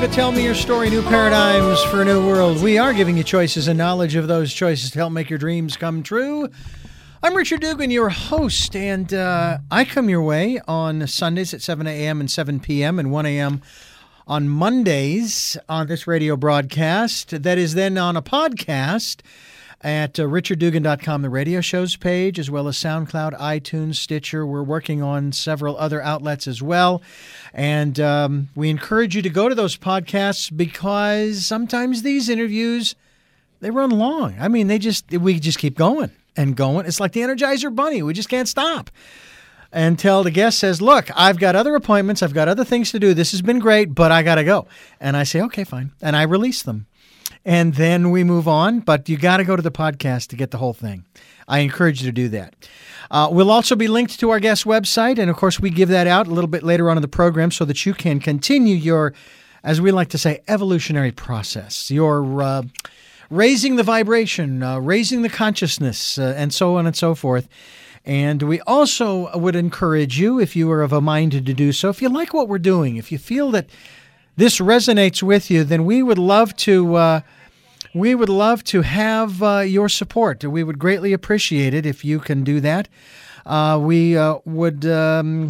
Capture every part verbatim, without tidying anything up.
to Tell Me Your Story, New Paradigms for a New World. We are giving you choices and knowledge of those choices to help make your dreams come true. I'm Richard Dugan, your host, and uh, I come your way on Sundays at seven a.m. and seven p.m. and one a.m. on Mondays on this radio broadcast. That is then on a podcast at uh, richard dugan dot com, the radio shows page, as well as SoundCloud, iTunes, Stitcher. We're working on several other outlets as well. And um, we encourage you to go to those podcasts because sometimes these interviews, they run long. I mean, they just we just keep going and going. It's like the Energizer Bunny. We just can't stop until the guest says, look, I've got other appointments. I've got other things to do. This has been great, but I got to go. And I say, okay, fine. And I release them. And then we move on, but you got to go to the podcast to get the whole thing. I encourage you to do that. Uh, we'll also be linked to our guest website, and of course we give that out a little bit later on in the program so that you can continue your, as we like to say, evolutionary process, your uh, raising the vibration, uh, raising the consciousness, uh, and so on and so forth. And we also would encourage you, if you are of a mind to do so, if you like what we're doing, if you feel that this resonates with you, then we would love to uh, we would love to have uh, your support. We would greatly appreciate it if you can do that. Uh, we uh, would um,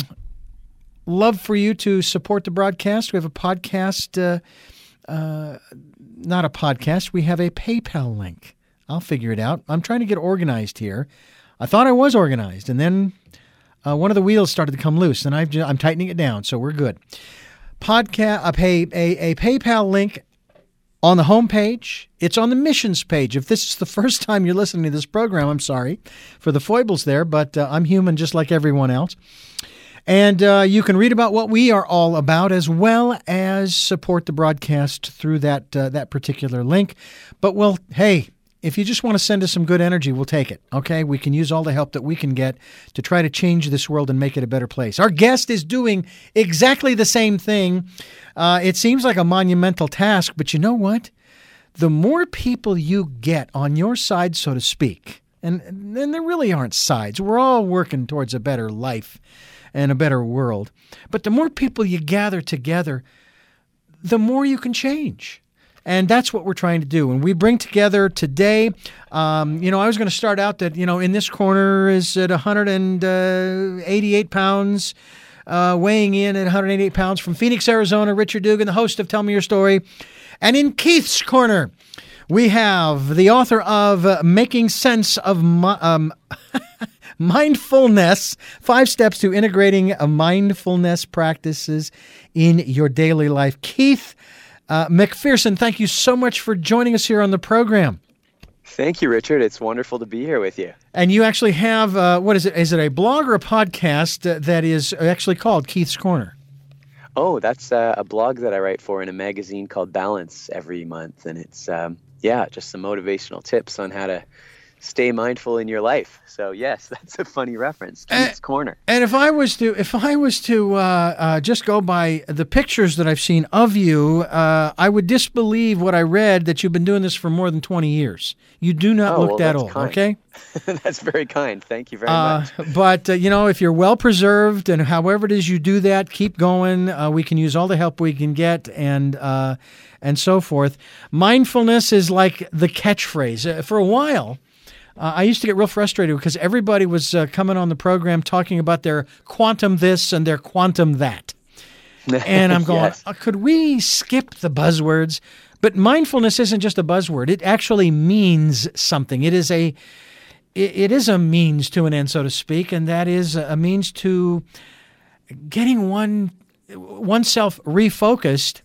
love for you to support the broadcast. We have a podcast, uh, uh, not a podcast. We have a PayPal link. I'll figure it out. I'm trying to get organized here. I thought I was organized, and then uh, one of the wheels started to come loose, and I've just, I'm tightening it down, so we're good. Podcast, a, pay, a, a PayPal link on the homepage. It's on the missions page. If this is the first time you're listening to this program, I'm sorry for the foibles there, but uh, I'm human just like everyone else. And uh, you can read about what we are all about as well as support the broadcast through that uh, that particular link. But, well, hey, if you just want to send us some good energy, we'll take it, okay? We can use all the help that we can get to try to change this world and make it a better place. Our guest is doing exactly the same thing. Uh, it seems like a monumental task, but you know what? The more people you get on your side, so to speak, and, and there really aren't sides. We're all working towards a better life and a better world. But the more people you gather together, the more you can change. And that's what we're trying to do. And we bring together today, um, you know, I was going to start out that, you know, in this corner is at one hundred eighty-eight pounds, uh, weighing in at one hundred eighty-eight pounds from Phoenix, Arizona, Richard Dugan, the host of Tell Me Your Story. And in Keith's corner, we have the author of uh, Making Sense of Mi- um, Mindfulness, Five Steps to Integrating a Mindfulness Practices in Your Daily Life. Keith Uh, McPherson, thank you so much for joining us here on the program. Thank you, Richard. It's wonderful to be here with you. And you actually have, uh, what is it? Is it a blog or a podcast uh, that is actually called Keith's Corner? Oh, that's uh, a blog that I write for in a magazine called Balance every month. And it's, um, yeah, just some motivational tips on how to stay mindful in your life. So yes, that's a funny reference. Keith's and, Corner. And if I was to, if I was to uh, uh, just go by the pictures that I've seen of you, uh, I would disbelieve what I read that you've been doing this for more than twenty years. You do not oh, look well, that that's old. Kind. Okay. That's very kind. Thank you very uh, much. But uh, you know, if you're well preserved and however it is you do that, keep going. Uh, we can use all the help we can get, and uh, and so forth. Mindfulness is like the catchphrase uh, for a while. Uh, I used to get real frustrated because everybody was uh, coming on the program talking about their quantum this and their quantum that. And I'm going, yes. uh, could we skip the buzzwords? But mindfulness isn't just a buzzword. It actually means something. It is a it, it is a means to an end, so to speak, and that is a means to getting one oneself refocused.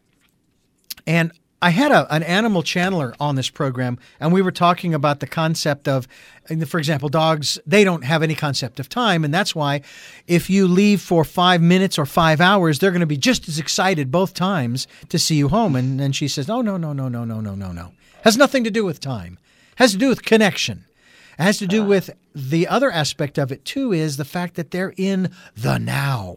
And I had a, an animal channeler on this program, and we were talking about the concept of, for example, dogs, they don't have any concept of time, and that's why if you leave for five minutes or five hours, they're going to be just as excited both times to see you home. And, and she says, no, no, no, no, no, no, no, no, no. Has nothing to do with time. Has to do with connection. It has to do with the other aspect of it, too, is the fact that they're in the now.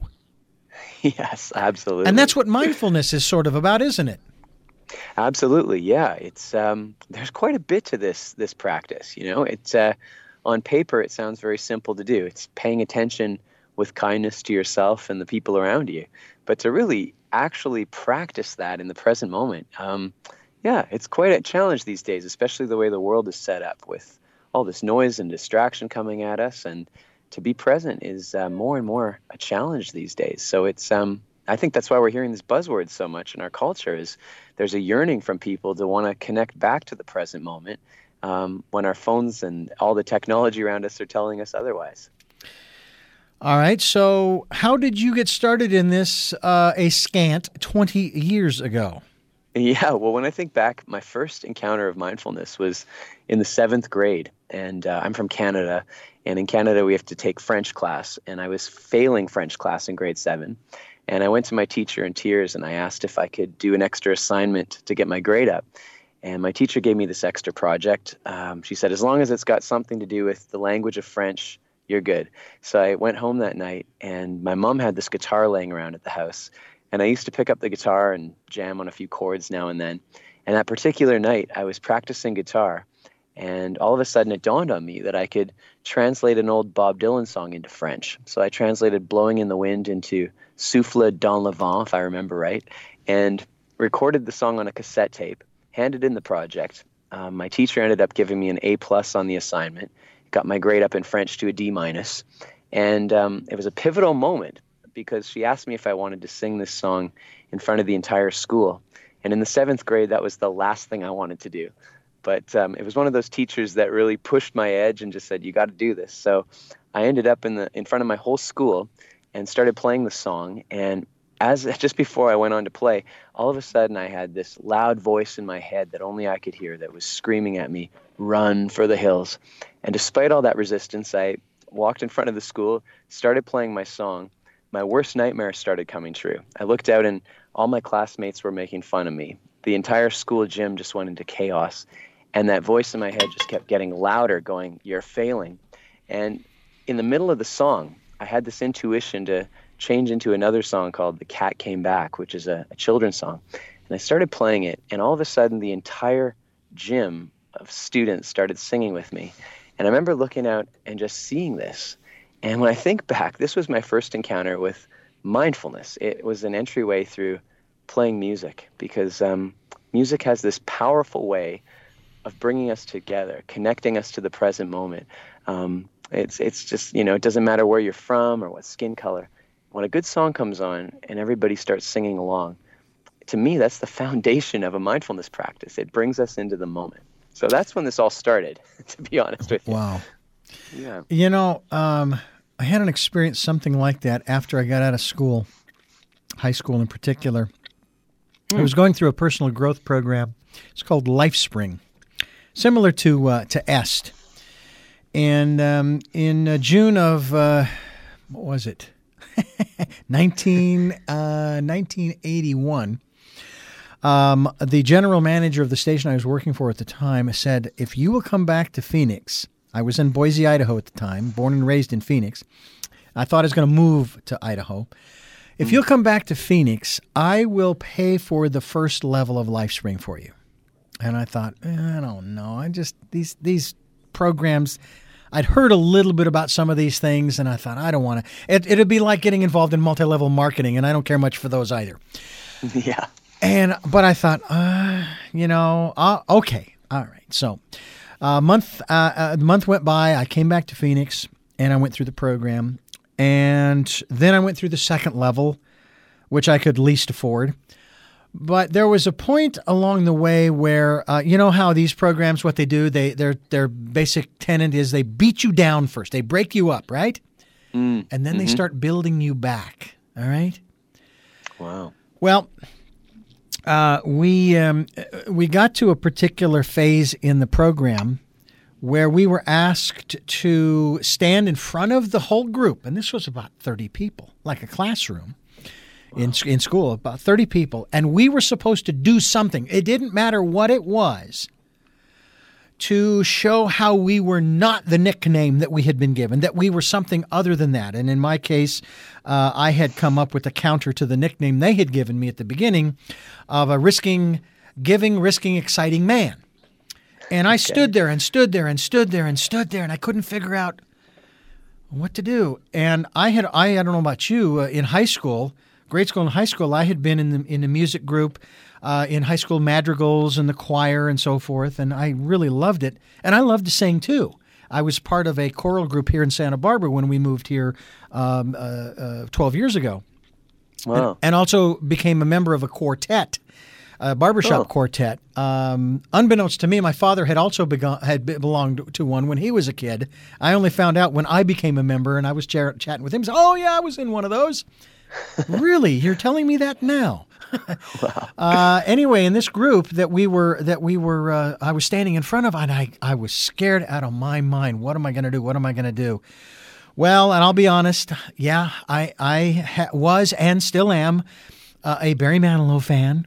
Yes, absolutely. And that's what mindfulness is sort of about, isn't it? Absolutely, yeah. It's um, there's quite a bit to this this practice. You know, it's uh, on paper it sounds very simple to do. It's paying attention with kindness to yourself and the people around you. But to really actually practice that in the present moment. Um, yeah, it's quite a challenge these days, especially the way the world is set up with all this noise and distraction coming at us. And to be present is uh, more and more a challenge these days. So it's, um, I think that's why we're hearing this buzzword so much in our culture, is there's a yearning from people to want to connect back to the present moment um, when our phones and all the technology around us are telling us otherwise. All right. So how did you get started in this uh, a scant twenty years ago? Yeah, well, when I think back, my first encounter of mindfulness was in the seventh grade. And uh, I'm from Canada. And in Canada, we have to take French class. And I was failing French class in grade seven. And I went to my teacher in tears and I asked if I could do an extra assignment to get my grade up. And my teacher gave me this extra project. Um, she said, as long as it's got something to do with the language of French, you're good. So I went home that night and my mom had this guitar laying around at the house. And I used to pick up the guitar and jam on a few chords now and then. And that particular night, I was practicing guitar. And all of a sudden, it dawned on me that I could translate an old Bob Dylan song into French. So I translated Blowing in the Wind into Souffle dans le vent, if I remember right, and recorded the song on a cassette tape, handed in the project. Um, my teacher ended up giving me an A plus on the assignment, got my grade up in French to a D minus. And um, it was a pivotal moment, because she asked me if I wanted to sing this song in front of the entire school. And in the seventh grade, that was the last thing I wanted to do. But um, it was one of those teachers that really pushed my edge and just said, you got to do this. So I ended up in the in front of my whole school and started playing the song. And as just before I went on to play, all of a sudden I had this loud voice in my head that only I could hear that was screaming at me, run for the hills. And despite all that resistance, I walked in front of the school, started playing my song. My worst nightmare started coming true. I looked out and all my classmates were making fun of me. The entire school gym just went into chaos. And that voice in my head just kept getting louder, going, you're failing. And in the middle of the song, I had this intuition to change into another song called The Cat Came Back, which is a, a children's song. And I started playing it, and all of a sudden the entire gym of students started singing with me. And I remember looking out and just seeing this. And when I think back, this was my first encounter with mindfulness. It was an entryway through playing music, because um, music has this powerful way of bringing us together, connecting us to the present moment. Um, it's it's just, you know, it doesn't matter where you're from or what skin color. When a good song comes on and everybody starts singing along, to me, that's the foundation of a mindfulness practice. It brings us into the moment. So that's when this all started, to be honest with you. Wow. Yeah. You know, um, I had an experience something like that after I got out of school, high school in particular. Mm. I was going through a personal growth program. It's called LifeSpring, similar to uh, to EST. And um, in uh, June of, uh, what was it, nineteen, uh, nineteen eighty-one, um, the general manager of the station I was working for at the time said, if you will come back to Phoenix, I was in Boise, Idaho at the time, born and raised in Phoenix. I thought I was going to move to Idaho. If you'll come back to Phoenix, I will pay for the first level of LifeSpring for you. And I thought, eh, I don't know. I just, these these programs, I'd heard a little bit about some of these things, and I thought, I don't want to. It, it'd be like getting involved in multi-level marketing, and I don't care much for those either. Yeah. And, but I thought, uh, you know, uh, okay, all right. So a month, uh, a month went by. I came back to Phoenix, and I went through the program. And then I went through the second level, which I could least afford. But there was a point along the way where, uh, you know how these programs, what they do, they their their basic tenet is they beat you down first. They break you up, right? Mm. And then mm-hmm. they start building you back, all right? Wow. Well, uh, we um, we got to a particular phase in the program where we were asked to stand in front of the whole group, and this was about thirty people, like a classroom. In in school, about thirty people, and we were supposed to do something. It didn't matter what it was, to show how we were not the nickname that we had been given, that we were something other than that. And in my case, uh, I had come up with a counter to the nickname they had given me at the beginning of a risking, giving, risking, exciting man. And I okay. stood there and stood there and stood there and stood there, and I couldn't figure out what to do. And I had, I, I don't know about you, uh, in high school, grade school and high school, I had been in the in the music group, uh, in high school madrigals and the choir and so forth, and I really loved it. And I loved to sing too. I was part of a choral group here in Santa Barbara when we moved here um, uh, uh, twelve years ago. Wow. And, and also became a member of a quartet, a barbershop Oh. quartet. Um, unbeknownst to me, my father had also begun, had be- belonged to one when he was a kid. I only found out when I became a member, and I was ch- chatting with him. He said, oh, yeah, I was in one of those. Really? You're telling me that now? Wow. Uh, anyway, in this group that we were that we were, uh, I was standing in front of, and I, I was scared out of my mind. What am I going to do? What am I going to do? Well, and I'll be honest, yeah, I I ha- was and still am uh, a Barry Manilow fan.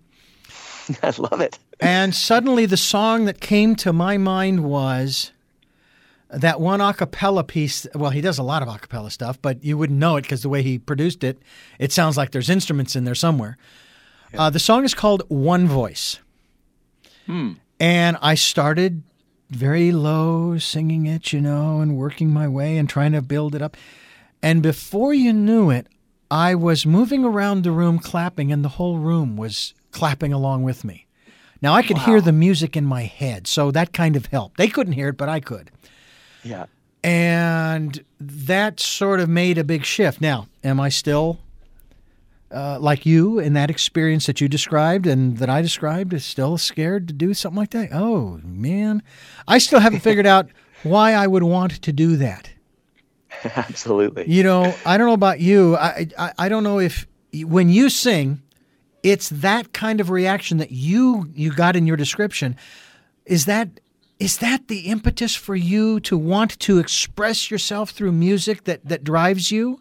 I love it. And suddenly the song that came to my mind was that one a cappella piece. Well, he does a lot of a cappella stuff, but you wouldn't know it because the way he produced it, it sounds like there's instruments in there somewhere. Yeah. Uh, the song is called One Voice. Hmm. And I started very low singing it, you know, and working my way and trying to build it up. And before you knew it, I was moving around the room clapping, and the whole room was clapping along with me. Now, I could Wow. hear the music in my head, so that kind of helped. They couldn't hear it, but I could. Yeah. And that sort of made a big shift. Now, am I still uh, like you in that experience that you described and that I described, is still scared to do something like that? Oh, man. I still haven't figured out why I would want to do that. Absolutely. You know, I don't know about you. I, I I don't know if when you sing, it's that kind of reaction that you you got in your description. Is that is that the impetus for you to want to express yourself through music that, that drives you?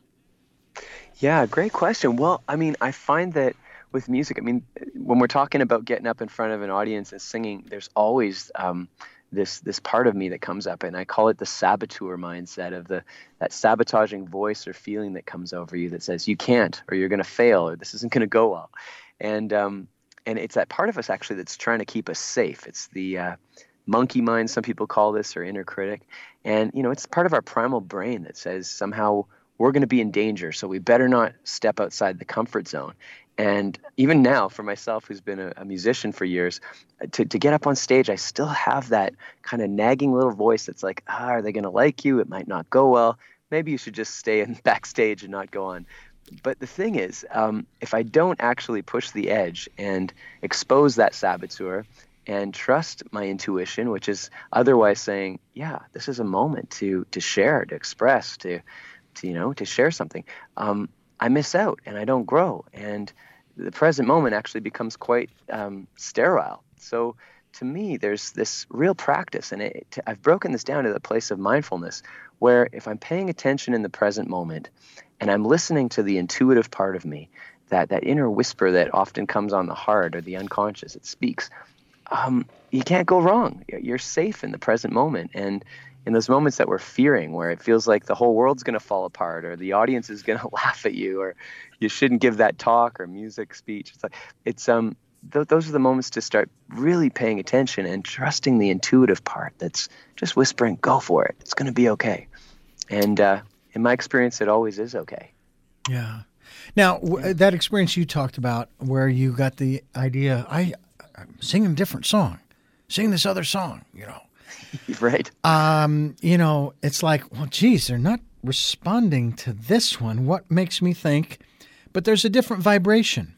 Yeah, great question. Well, I mean, I find that with music, I mean, when we're talking about getting up in front of an audience and singing, there's always um, this this part of me that comes up, and I call it the saboteur mindset of the that sabotaging voice or feeling that comes over you that says you can't, or you're going to fail, or this isn't going to go well, and um, and it's that part of us actually that's trying to keep us safe. It's the uh, monkey mind, some people call this, or inner critic, and you know, it's part of our primal brain that says somehow we're going to be in danger, so we better not step outside the comfort zone. And even now, for myself, who's been a, a musician for years, to, to get up on stage, I still have that kind of nagging little voice that's like, ah, are they going to like you? It might not go well. Maybe you should just stay in backstage and not go on. But the thing is, um, if I don't actually push the edge and expose that saboteur and trust my intuition, which is otherwise saying, yeah, this is a moment to to share, to express, to to, you know, to share something, um, I miss out and I don't grow. And the present moment actually becomes quite um, sterile. So to me, there's this real practice, and it, to, I've broken this down to the place of mindfulness, where if I'm paying attention in the present moment and I'm listening to the intuitive part of me, that, that inner whisper that often comes on the heart or the unconscious, it speaks, um, you can't go wrong. You're safe in the present moment. And in those moments that we're fearing, where it feels like the whole world's going to fall apart, or the audience is going to laugh at you, or you shouldn't give that talk or music speech, it's like it's um th- those are the moments to start really paying attention and trusting the intuitive part that's just whispering, "Go for it. It's going to be okay." And uh, in my experience, it always is okay. Yeah. Now, w- that experience you talked about, where you got the idea, I I'm singing a different song, sing this other song, you know. Right. Um, you know, it's like, well, geez, they're not responding to this one. What makes me think? But there's a different vibration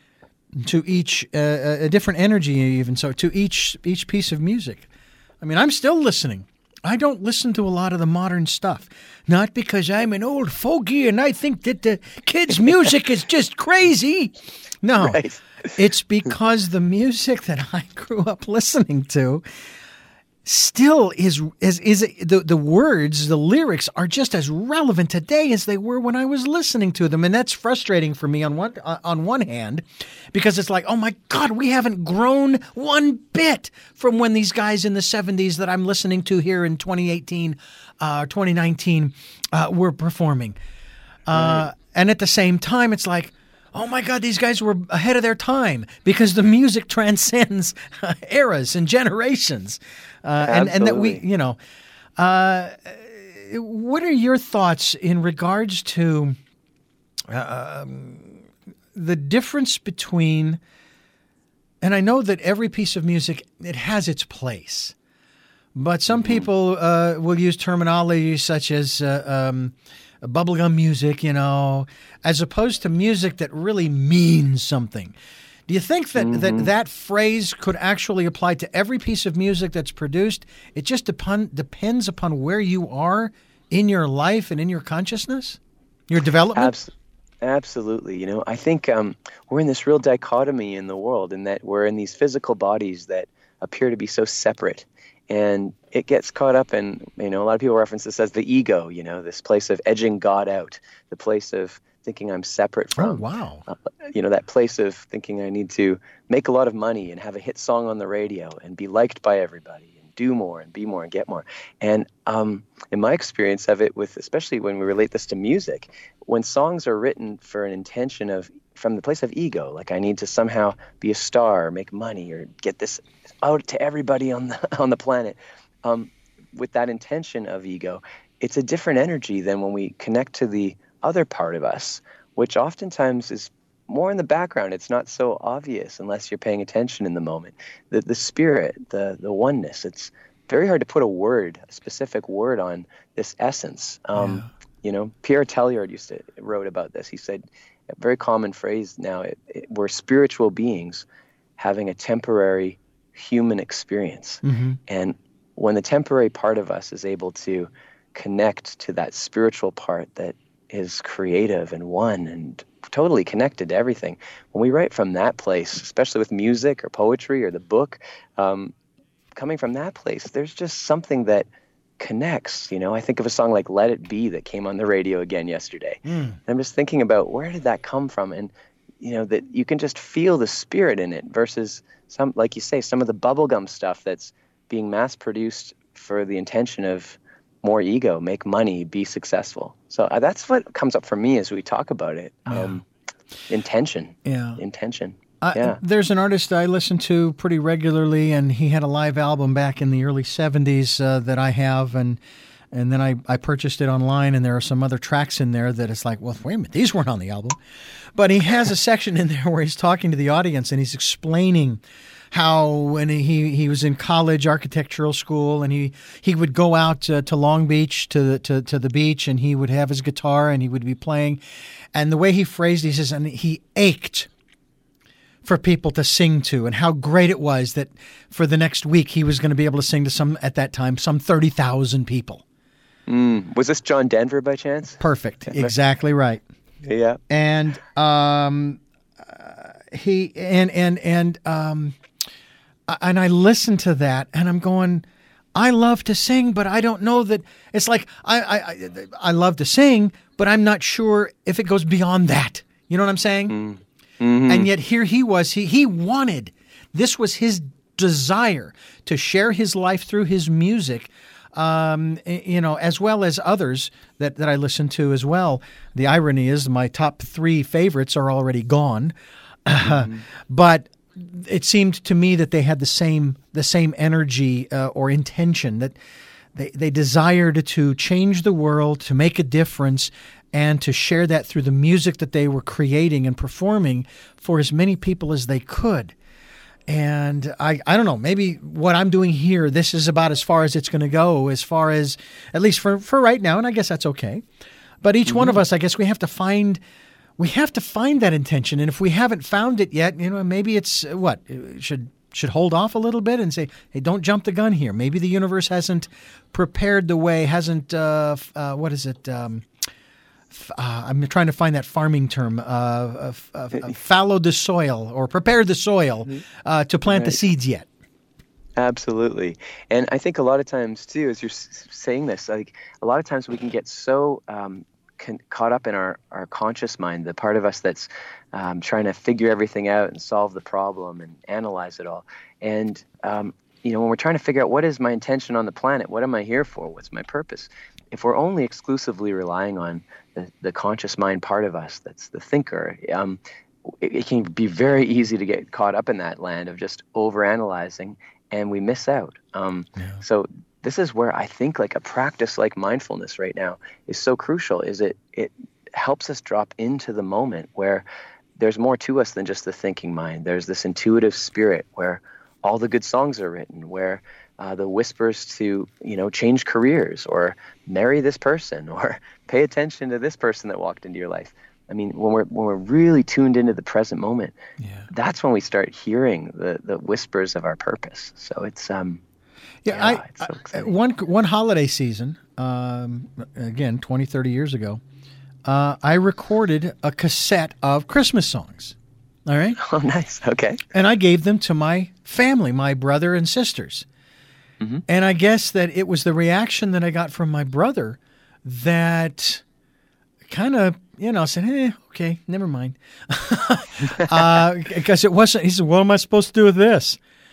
to each, uh, a different energy even. So to each each piece of music. I mean, I'm still listening. I don't listen to a lot of the modern stuff, not because I'm an old fogey and I think that the kids' music is just crazy. No, Right. It's because the music that I grew up listening to still is is is the the words, the lyrics are just as relevant today as they were when I was listening to them, and that's frustrating for me on one on one hand, because it's like, oh my God, we haven't grown one bit from when these guys in the seventies that I'm listening to here in twenty eighteen, uh, twenty nineteen uh, were performing, uh, and at the same time, it's like, oh my God, these guys were ahead of their time, because the music transcends uh, eras and generations. Uh, and, and that we, you know, uh, what are your thoughts in regards to uh, um, the difference between, and I know that every piece of music, it has its place, but some Mm-hmm. people uh, will use terminology such as uh, um, bubblegum music, you know, as opposed to music that really means something. Do you think that, Mm-hmm. that that phrase could actually apply to every piece of music that's produced? It just depend, depends upon where you are in your life and in your consciousness, your development? Abs- absolutely. You know, I think um, we're in this real dichotomy in the world, in that we're in these physical bodies that appear to be so separate. And it gets caught up in, you know, a lot of people reference this as the ego, you know, this place of edging God out, the place of thinking I'm separate from. Oh, wow. Uh, you know, that place of thinking I need to make a lot of money and have a hit song on the radio and be liked by everybody and do more and be more and get more. And um, in my experience of it, with especially when we relate this to music, when songs are written for an intention of, from the place of ego, like I need to somehow be a star or make money or get this out to everybody on the on the planet, um, with that intention of ego, it's a different energy than when we connect to the other part of us, which oftentimes is more in the background. It's not so obvious unless you're paying attention in the moment. The the spirit, the the oneness. It's very hard to put a word, a specific word on this essence. Um, Yeah. You know, Pierre Teilhard used to wrote about this. He said a very common phrase now: it, it, we're spiritual beings having a temporary human experience, Mm-hmm. and when the temporary part of us is able to connect to that spiritual part that is creative and one and totally connected to everything, when we write from that place, especially with music or poetry or the book, um, coming from that place, there's just something that connects. You know, I think of a song like Let It Be that came on the radio again yesterday. Mm. And I'm just thinking about, where did that come from? And, you know, that you can just feel the spirit in it versus some, like you say, some of the bubblegum stuff that's being mass produced for the intention of more ego, make money, be successful. So uh, that's what comes up for me as we talk about it. Yeah. Um, intention. Yeah. Intention. Uh, Yeah. There's an artist I listen to pretty regularly, and he had a live album back in the early seventies uh, that I have, and and then I, I purchased it online, and there are some other tracks in there that it's like, well, wait a minute, these weren't on the album. But he has a section in there where he's talking to the audience, and he's explaining how when he, he was in college architectural school, and he, he would go out uh, to Long Beach to the, to, to the beach, and he would have his guitar, and he would be playing. And the way he phrased it, he says, and he ached for people to sing to, and how great it was that for the next week he was going to be able to sing to some, at that time, some thirty thousand people. Mm. Was this John Denver by chance? Perfect. Exactly right. Yeah. And um, uh, he and and and um, and I listened to that, and I'm going, I love to sing, but I don't know that it's like I I I, I love to sing, but I'm not sure if it goes beyond that. You know what I'm saying? Mm. Mm-hmm. And yet here he was. He he wanted. This was his desire to share his life through his music. Um, you know, as well as others that, that I listen to as well. The irony is my top three favorites are already gone, mm-hmm. but it seemed to me that they had the same the same energy uh, or intention, that they they desired to change the world, to make a difference, and to share that through the music that they were creating and performing for as many people as they could. And I, I don't know, maybe what I'm doing here, this is about as far as it's going to go, as far as, at least for, for right now, and I guess that's okay. But each mm-hmm. one of us, I guess we have to find, we have to find that intention. And if we haven't found it yet, you know, maybe it's, uh, what, should should hold off a little bit and say, hey, don't jump the gun here. Maybe the universe hasn't prepared the way, hasn't, uh, uh, what is it, um, Uh, I'm trying to find that farming term, uh, uh, uh, uh, fallow the soil or prepare the soil uh, to plant right. the seeds yet. Absolutely. And I think a lot of times, too, as you're s- saying this, like a lot of times we can get so um, con- caught up in our, our conscious mind, the part of us that's um, trying to figure everything out and solve the problem and analyze it all. And, um, you know, when we're trying to figure out what is my intention on the planet, what am I here for, what's my purpose? If we're only exclusively relying on the, the conscious mind part of us, that's the thinker, um, it, it can be very easy to get caught up in that land of just overanalyzing, and we miss out. Um, yeah. So this is where I think like a practice like mindfulness right now is so crucial, is it it helps us drop into the moment where there's more to us than just the thinking mind. There's this intuitive spirit where all the good songs are written, where uh, the whispers to, you know, change careers or marry this person or pay attention to this person that walked into your life. I mean, when we're when we're really tuned into the present moment, yeah. that's when we start hearing the, the whispers of our purpose. So it's um, yeah, yeah I, it's so I one one holiday season, um, again, twenty, thirty years ago, uh, I recorded a cassette of Christmas songs. All right. Oh, nice. Okay. And I gave them to my family, my brother and sisters. Mm-hmm. And I guess that it was the reaction that I got from my brother that kind of, you know, said, eh, okay, never mind. uh, because it wasn't, he said, what am I supposed to do with this?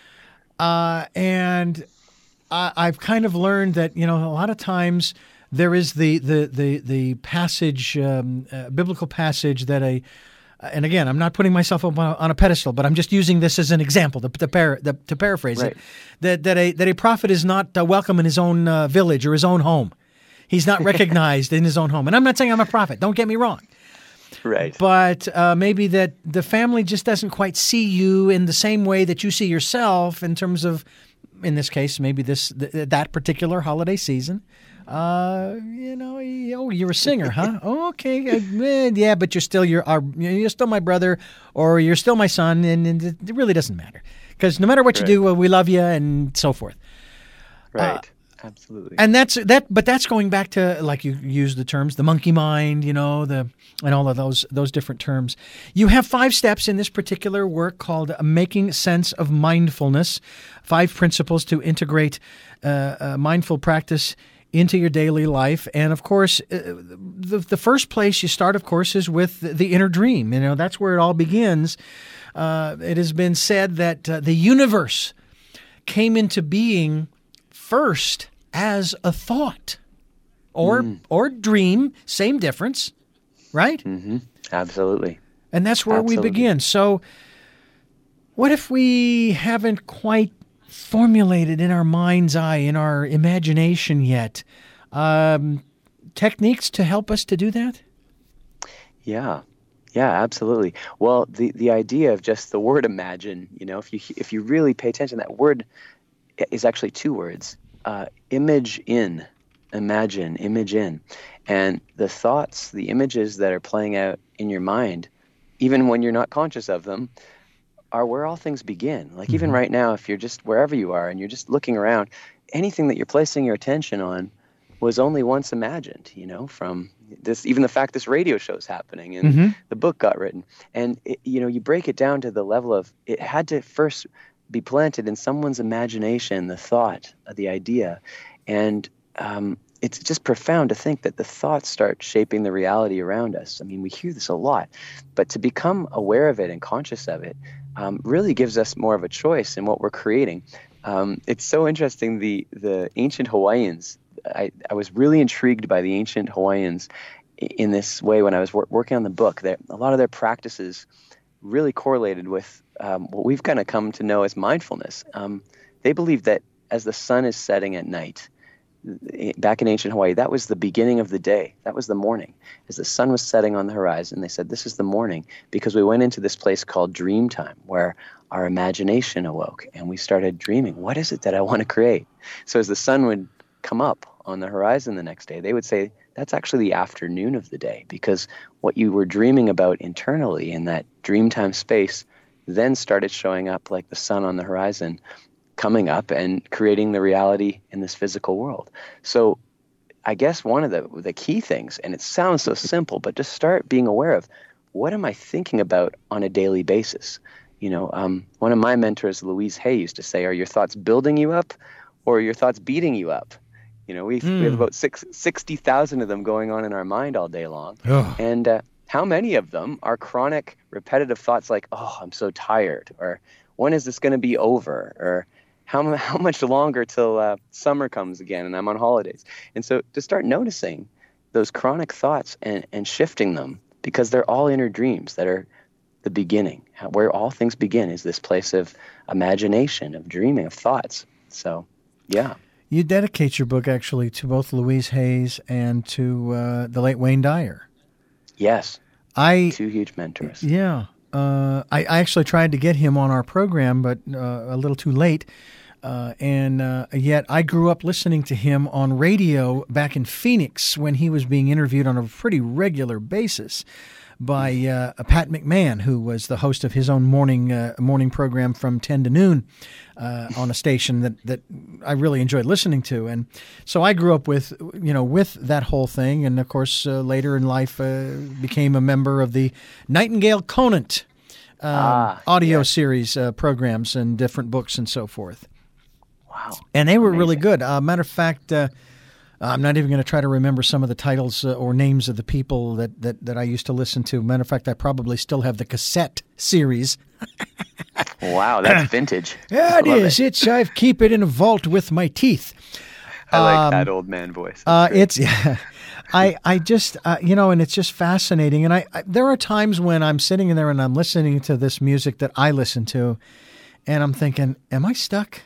Uh, and I, I've kind of learned that, you know, a lot of times there is the, the, the, the passage, um, uh, biblical passage that a, and again, I'm not putting myself up on a pedestal, but I'm just using this as an example to, to, par- to paraphrase right. it, that, that, a, that a prophet is not uh, welcome in his own uh, village or his own home. He's not recognized in his own home. And I'm not saying I'm a prophet. Don't get me wrong. Right. But uh, maybe that the family just doesn't quite see you in the same way that you see yourself in terms of, in this case, maybe this th- that particular holiday season. Uh, you know, oh, you're a singer, huh? Oh, okay, uh, yeah, but you're still your, our, you're still my brother, or you're still my son, and, and it really doesn't matter because no matter what right. you do, well, we love you, and so forth. Right. Uh, Absolutely. And that's that, but that's going back to, like you use the terms, the monkey mind, you know, the and all of those those different terms. You have five steps in this particular work called Making Sense of Mindfulness, five principles to integrate uh, uh, mindful practice into your daily life. And of course, uh, the the first place you start, of course, is with the inner dream. You know, that's where it all begins. Uh, it has been said that uh, the universe came into being first as a thought or mm. or dream, same difference, right? Mm-hmm. Absolutely. And that's where Absolutely. we begin. So what if we haven't quite formulated in our mind's eye, in our imagination yet, um, techniques to help us to do that? Yeah. Yeah, absolutely. Well, the, the idea of just the word imagine, you know, if you if you really pay attention, that word is actually two words. Uh, image in, imagine, image in. And the thoughts, the images that are playing out in your mind, even when you're not conscious of them, are where all things begin. Like mm-hmm. even right now, if you're just wherever you are and you're just looking around, anything that you're placing your attention on was only once imagined, you know, from this, even the fact this radio show is happening and mm-hmm. the book got written. And, it, you know, you break it down to the level of it had to first be planted in someone's imagination, the thought, the idea. And um, it's just profound to think that the thoughts start shaping the reality around us. I mean, we hear this a lot, but to become aware of it and conscious of it um, really gives us more of a choice in what we're creating. Um, it's so interesting, the the ancient Hawaiians, I, I was really intrigued by the ancient Hawaiians in this way when I was wor- working on the book. That a lot of their practices really correlated with um, what we've kind of come to know as mindfulness. Um, they believe that as the sun is setting at night, back in ancient Hawaii, that was the beginning of the day. That was the morning. As the sun was setting on the horizon, they said, this is the morning, because we went into this place called dream time, where our imagination awoke, and we started dreaming, what is it that I want to create? So as the sun would come up on the horizon the next day, they would say, that's actually the afternoon of the day, because what you were dreaming about internally in that dreamtime space then started showing up like the sun on the horizon, coming up and creating the reality in this physical world. So I guess one of the the key things, and it sounds so simple, but just start being aware of, what am I thinking about on a daily basis? You know, um, one of my mentors, Louise Hay, used to say, are your thoughts building you up or are your thoughts beating you up? You know, we, mm. we have about six, sixty thousand of them going on in our mind all day long. Oh. And uh, how many of them are chronic, repetitive thoughts like, oh, I'm so tired, or when is this going to be over, or how how much longer till uh, summer comes again and I'm on holidays? And so to start noticing those chronic thoughts and, and shifting them, because they're all inner dreams that are the beginning. Where all things begin is this place of imagination, of dreaming, of thoughts. So, yeah. You dedicate your book, actually, to both Louise Hayes and to uh, the late Wayne Dyer. Yes. I Two huge mentors. Yeah. Uh, I, I actually tried to get him on our program, but uh, a little too late. Uh, and uh, yet I grew up listening to him on radio back in Phoenix when he was being interviewed on a pretty regular basis by uh, Pat McMahon, who was the host of his own morning uh, morning program from ten to noon uh, on a station that, that I really enjoyed listening to. And so I grew up with, you know, with that whole thing. And, of course, uh, later in life uh, became a member of the Nightingale Conant uh, ah, audio yes. series uh, programs and different books and so forth. Wow. And they were Amazing. really good. Uh, matter of fact, uh, I'm not even going to try to remember some of the titles uh, or names of the people that, that, that I used to listen to. Matter of fact, I probably still have the cassette series. Wow, that's vintage. Yeah, it is. It. It's I keep it in a vault with my teeth. I like um, that old man voice. Uh, it's yeah. I I just uh, you know, and it's just fascinating. And I, I there are times when I'm sitting in there and I'm listening to this music that I listen to, and I'm thinking, am I stuck?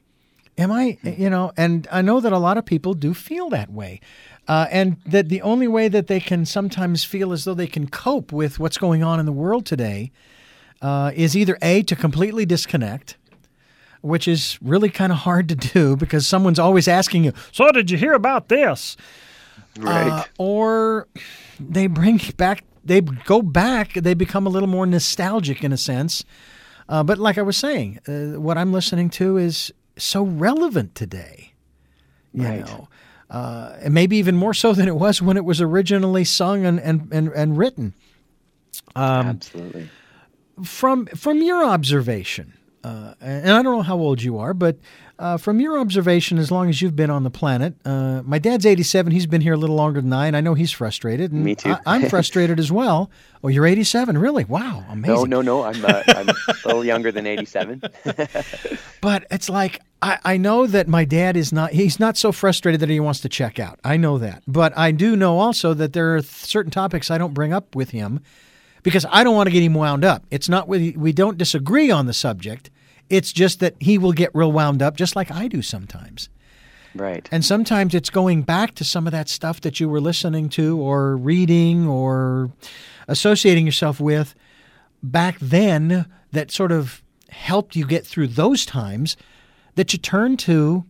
Am I, you know, and I know that a lot of people do feel that way. Uh, and that the only way that they can sometimes feel as though they can cope with what's going on in the world today uh, is either A, to completely disconnect, which is really kind of hard to do because someone's always asking you, so did you hear about this? Right. Uh, or they bring back, they go back, they become a little more nostalgic in a sense. Uh, but like I was saying, uh, what I'm listening to is so relevant today, you right. know, uh, and maybe even more so than it was when it was originally sung and and and, and written. Um, Absolutely. From from your observation, uh, and I don't know how old you are, but uh, from your observation, as long as you've been on the planet, uh, my dad's eighty-seven. He's been here a little longer than I, and I know he's frustrated. And Me too. I, I'm frustrated as well. Oh, you're eighty-seven, really? Wow, amazing. No, no, no. I'm uh, I'm a little younger than eighty-seven. But it's like, I, I know that my dad is not, he's not so frustrated that he wants to check out. I know that. But I do know also that there are certain topics I don't bring up with him because I don't want to get him wound up. It's not, we, we don't disagree on the subject. It's just that he will get real wound up just like I do sometimes. Right. And sometimes it's going back to some of that stuff that you were listening to or reading or associating yourself with back then that sort of helped you get through those times that you turn to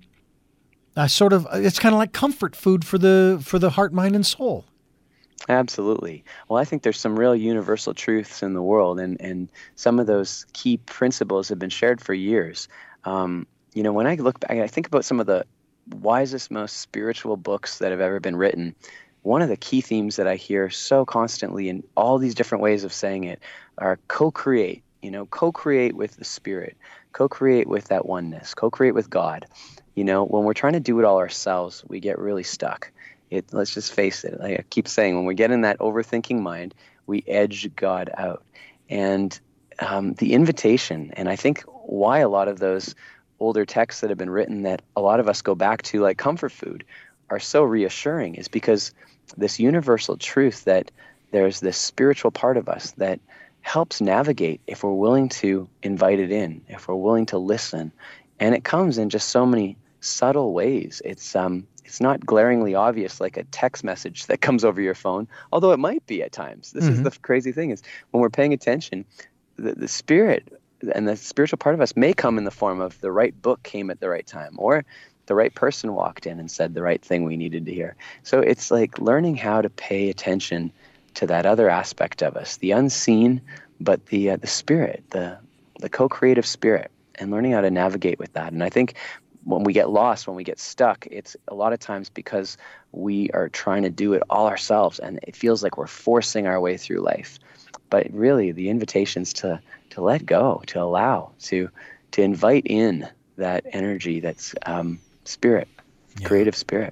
uh, sort of, it's kind of like comfort food for the for the heart, mind, and soul. Absolutely. Well, I think there's some real universal truths in the world, and, and some of those key principles have been shared for years. Um, you know, when I look back, I think about some of the wisest, most spiritual books that have ever been written. One of the key themes that I hear so constantly in all these different ways of saying it are co-create, you know, co-create with the Spirit, co-create with that oneness, co-create with God. You know, when we're trying to do it all ourselves, we get really stuck. It, let's just face it. Like I keep saying, when we get in that overthinking mind, we edge God out. And um, the invitation, and I think why a lot of those older texts that have been written that a lot of us go back to, like comfort food, are so reassuring, is because this universal truth that there's this spiritual part of us that helps navigate if we're willing to invite it in, if we're willing to listen. And it comes in just so many subtle ways. It's um, it's not glaringly obvious like a text message that comes over your phone, although it might be at times. This mm-hmm. is the crazy thing, is when we're paying attention, the, the spirit and the spiritual part of us may come in the form of the right book came at the right time, or the right person walked in and said the right thing we needed to hear. So it's like learning how to pay attention to that other aspect of us, the unseen, but the uh, the spirit, the the co-creative spirit, and learning how to navigate with that. And I think when we get lost, when we get stuck, it's a lot of times because we are trying to do it all ourselves, and it feels like we're forcing our way through life. But really, the invitation's to to let go, to allow, to to invite in that energy, that's um, spirit, yeah. creative spirit.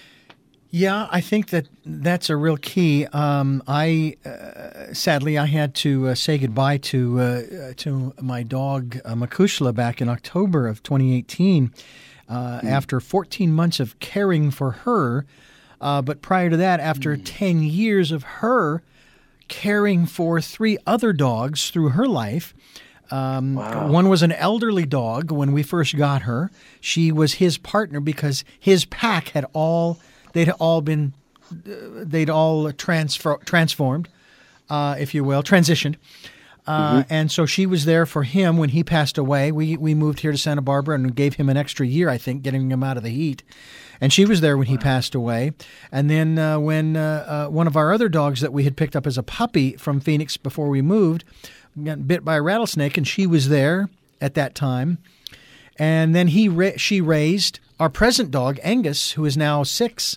Yeah, I think that that's a real key. Um, I uh, sadly I had to uh, say goodbye to uh, to my dog uh, Makushla back in October of twenty eighteen uh, mm. after fourteen months of caring for her. Uh, but prior to that, after mm. ten years of her caring for three other dogs through her life. Um, wow. One was an elderly dog when we first got her. She was his partner because his pack had all, they'd all been, uh, they'd all transfer, transformed, uh, if you will, transitioned. Uh, mm-hmm. And so she was there for him when he passed away. We we moved here to Santa Barbara and gave him an extra year, I think, getting him out of the heat. And she was there when wow. he passed away. And then uh, when uh, uh, one of our other dogs that we had picked up as a puppy from Phoenix before we moved got bit by a rattlesnake, and she was there at that time. And then he ra- she raised our present dog, Angus, who is now six,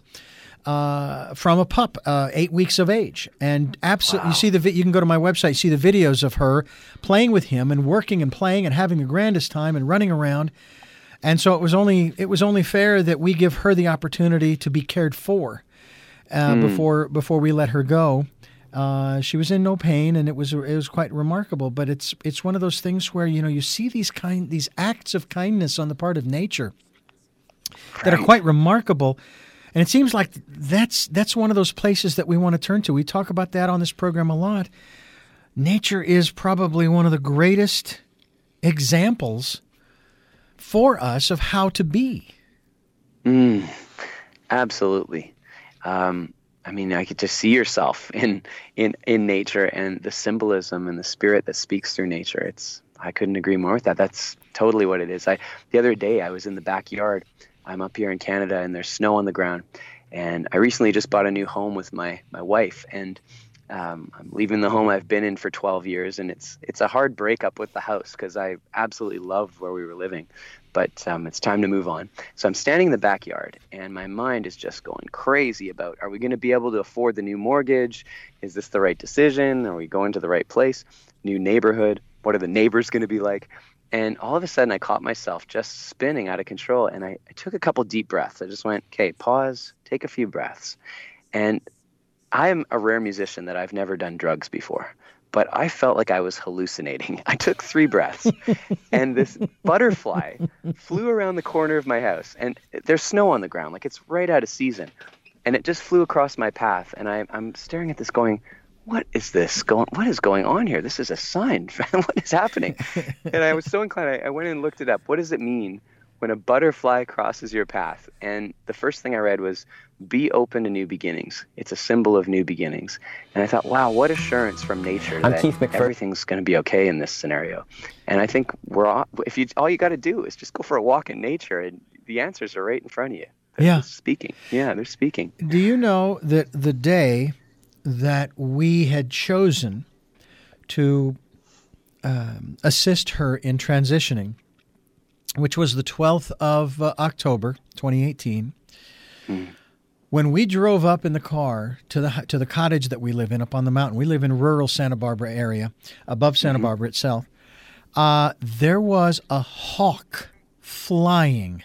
uh, from a pup, uh, eight weeks of age. And absolutely, wow. you see the vi- you can go to my website, see the videos of her playing with him and working and playing and having the grandest time and running around. And so it was only it was only fair that we give her the opportunity to be cared for uh, mm. before before we let her go. Uh, she was in no pain, and it was it was quite remarkable. But it's it's one of those things where you know you see these kind these acts of kindness on the part of nature right. that are quite remarkable, and it seems like that's that's one of those places that we want to turn to. We talk about that on this program a lot. Nature is probably one of the greatest examples for us of how to be. Mm, absolutely. Um, I mean, I could just see yourself in, in, in nature and the symbolism and the spirit that speaks through nature. It's, I couldn't agree more with that. That's totally what it is. I, the other day I was in the backyard. I'm up here in Canada and there's snow on the ground. And I recently just bought a new home with my, my wife, and Um, I'm leaving the home I've been in for twelve years, and it's it's a hard breakup with the house because I absolutely loved where we were living, but um, it's time to move on. So I'm standing in the backyard, and my mind is just going crazy about, are we going to be able to afford the new mortgage? Is this the right decision? Are we going to the right place? New neighborhood? What are the neighbors going to be like? And all of a sudden, I caught myself just spinning out of control, and I, I took a couple deep breaths. I just went, okay, pause, take a few breaths. And I'm a rare musician that I've never done drugs before, but I felt like I was hallucinating. I took three breaths, and this butterfly flew around the corner of my house, and there's snow on the ground, like it's right out of season, and it just flew across my path, and I, I'm staring at this going, what is this going, what is going on here? This is a sign. What is happening? And I was so inclined, I, I went and looked it up. What does it mean when a butterfly crosses your path? And the first thing I read was, be open to new beginnings. It's a symbol of new beginnings. And I thought, wow, what assurance from nature I'm that Keith McPher- everything's going to be okay in this scenario. And I think we're all, if you all you got to do is just go for a walk in nature, and the answers are right in front of you. They're yeah. speaking. Yeah, they're speaking. Do you know that the day that we had chosen to um, assist her in transitioning, which was the twelfth of uh, October, twenty eighteen, mm. when we drove up in the car to the to the cottage that we live in up on the mountain, we live in rural Santa Barbara area, above Santa mm-hmm. Barbara itself, uh, there was a hawk flying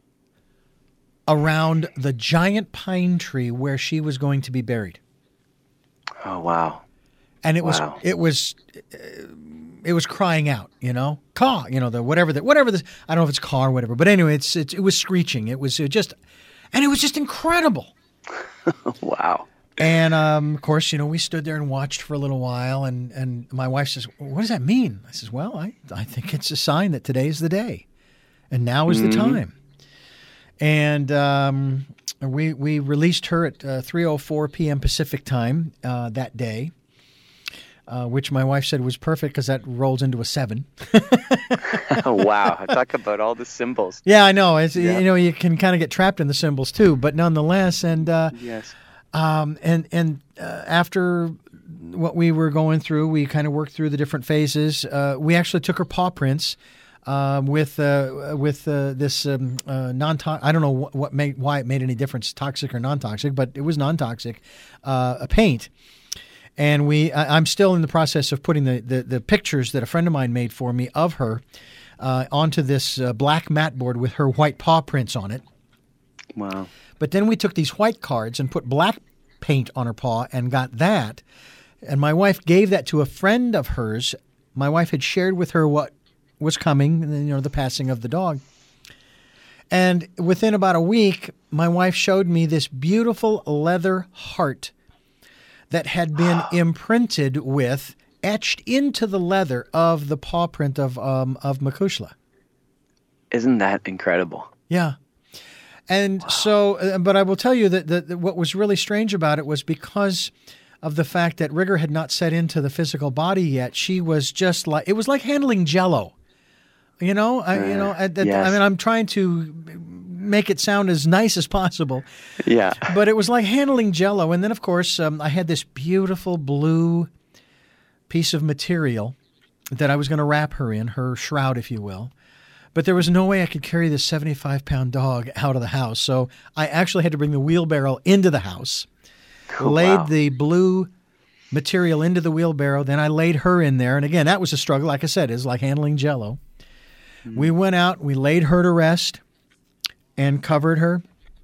around the giant pine tree where she was going to be buried. Oh, wow. And it wow. was, it was, it was crying out, you know, caw, you know, the whatever the whatever the I don't know if it's caw or whatever, but anyway, it's, it's it was screeching. It was just, and it was just incredible. Wow. And um, of course, you know, we stood there and watched for a little while, and and my wife says, "What does that mean?" I says, "Well, I I think it's a sign that today is the day, and now is mm-hmm. the time." And um, we we released her at uh, three oh four p.m. Pacific time uh, that day. Uh, which my wife said was perfect because that rolls into a seven. Oh, wow. Talk about all the symbols. Yeah, I know. It's, yeah. You know, you can kind of get trapped in the symbols too, but nonetheless. And uh, yes. Um, and and uh, after what we were going through, we kind of worked through the different phases. Uh, we actually took her paw prints um, with uh, with uh, this um, uh, non-toxic. I don't know what, what made why it made any difference, toxic or non-toxic, but it was non-toxic. Uh, a paint. And we, I'm still in the process of putting the, the, the pictures that a friend of mine made for me of her uh, onto this uh, black mat board with her white paw prints on it. Wow. But then we took these white cards and put black paint on her paw and got that. And my wife gave that to a friend of hers. My wife had shared with her what was coming, you know, the passing of the dog. And within about a week, my wife showed me this beautiful leather heart that had been imprinted with, etched into the leather of the paw print of um, of Makushla. Isn't that incredible? Yeah. And wow. so, uh, but I will tell you that, that, that what was really strange about it was because of the fact that rigor had not set into the physical body yet. She was just like, it was like handling Jell-O. You know, I, you know, I, yes. I mean, I'm trying to make it sound as nice as possible. Yeah. But it was like handling Jell-O. And then, of course, um, I had this beautiful blue piece of material that I was going to wrap her in, her shroud, if you will. But there was no way I could carry this seventy-five pound dog out of the house. So I actually had to bring the wheelbarrow into the house, Oh, laid wow. the blue material into the wheelbarrow. Then I laid her in there. And again, that was a struggle. Like I said, it's like handling Jell-O. We went out, we laid her to rest and covered her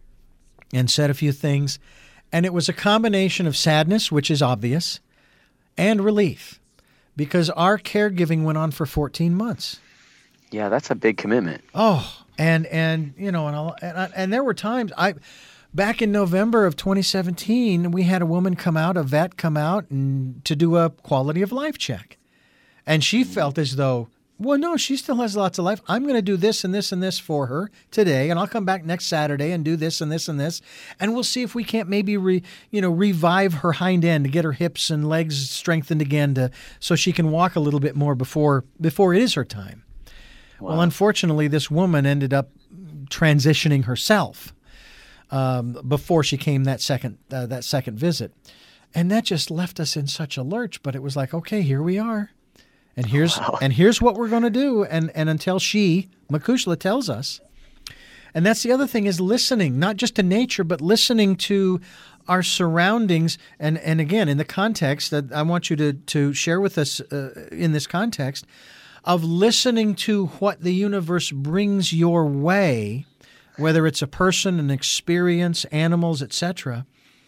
and said a few things. And it was a combination of sadness, which is obvious, and relief, because our caregiving went on for fourteen months. Yeah, that's a big commitment. Oh, and, and you know, and, I'll- and, I- and there were times, I back in November of twenty seventeen, we had a woman come out, a vet come out, and to do a quality of life check. And she felt as though, well, no, she still has lots of life. I'm going to do this and this and this for her today, and I'll come back next Saturday and do this and this and this, and we'll see if we can't maybe re, you know, revive her hind end to get her hips and legs strengthened again, to so she can walk a little bit more before before it is her time. Wow. Well, unfortunately, this woman ended up transitioning herself um, before she came that second uh, that second visit, and that just left us in such a lurch. But it was like, okay, here we are. And here's Wow. and here's what we're going to do, and and until she, Makushla, tells us. And that's the other thing, is listening, not just to nature, but listening to our surroundings. And and again, in the context that I want you to to share with us uh, in this context of listening to what the universe brings your way, whether it's a person, an experience, animals, et cetera.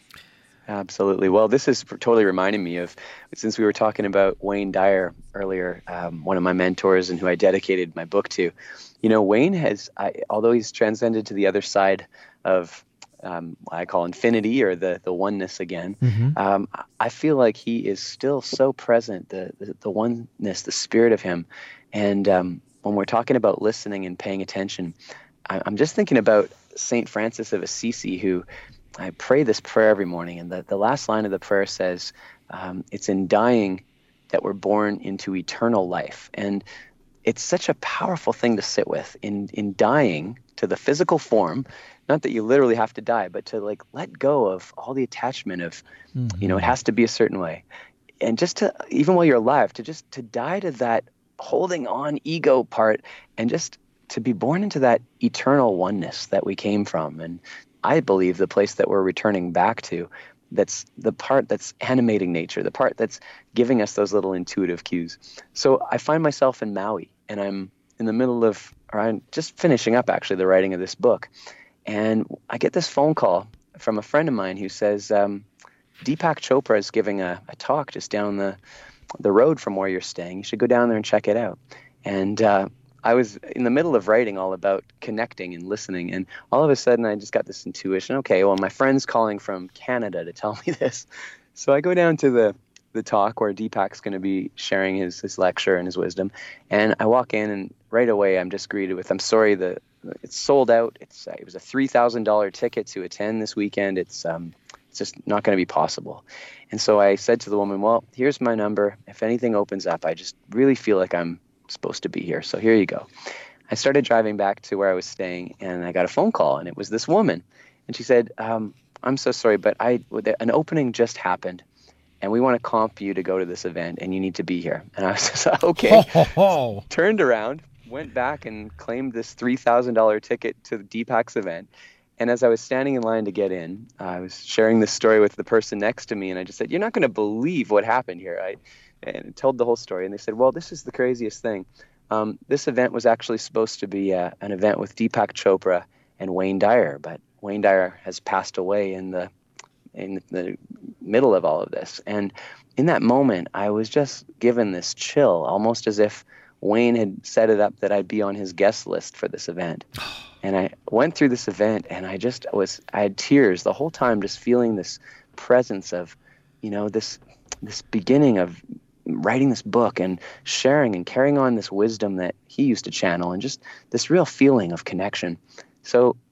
Absolutely. Well, this is totally reminding me of, since we were talking about Wayne Dyer earlier, um, one of my mentors and who I dedicated my book to. You know, Wayne has, I, although he's transcended to the other side of um, what I call infinity, or the the oneness again, Mm-hmm. um, I feel like he is still so present, the the, the oneness, the spirit of him. And um, when we're talking about listening and paying attention, I, I'm just thinking about Saint Francis of Assisi, who I pray this prayer every morning, and the, the last line of the prayer says, um, it's in dying that we're born into eternal life. And it's such a powerful thing to sit with, in, in dying to the physical form, not that you literally have to die, but to like let go of all the attachment of, Mm-hmm. you know, it has to be a certain way. And just to, even while you're alive, to just to die to that holding on ego part, and just to be born into that eternal oneness that we came from. And I believe the place that we're returning back to, that's the part that's animating nature, the part that's giving us those little intuitive cues. So I find myself in Maui, and I'm in the middle of, or I'm just finishing up actually the writing of this book. And I get this phone call from a friend of mine who says, um, Deepak Chopra is giving a, a talk just down the, the road from where you're staying. You should go down there and check it out. And uh, I was in the middle of writing all about connecting and listening, and all of a sudden I just got this intuition. Okay, well, my friend's calling from Canada to tell me this. So I go down to the, the talk where Deepak's going to be sharing his, his lecture and his wisdom, and I walk in, and right away I'm just greeted with, I'm sorry, the it's sold out. It's uh, it was a three thousand dollars ticket to attend this weekend. It's um it's just not going to be possible. And so I said to the woman, well, here's my number. If anything opens up, I just really feel like I'm supposed to be here. So here you go. I started driving back to where I was staying, and I got a phone call, and it was this woman. And she said, um, I'm so sorry, but I an opening just happened, and we want to comp you to go to this event, and you need to be here. And I was just, okay. Ho, ho, ho. Turned around, went back and claimed this three thousand dollars ticket to Deepak's event. And as I was standing in line to get in, uh, I was sharing this story with the person next to me, and I just said, you're not going to believe what happened here. I and told the whole story, and they said, well, this is the craziest thing. Um, this event was actually supposed to be uh, an event with Deepak Chopra and Wayne Dyer, but Wayne Dyer has passed away in the in the middle of all of this. And in that moment, I was just given this chill, almost as if Wayne had set it up that I'd be on his guest list for this event. And I went through this event, and I just was, I had tears the whole time, just feeling this presence of, you know, this, this beginning of writing this book and sharing and carrying on this wisdom that he used to channel, and just this real feeling of connection. So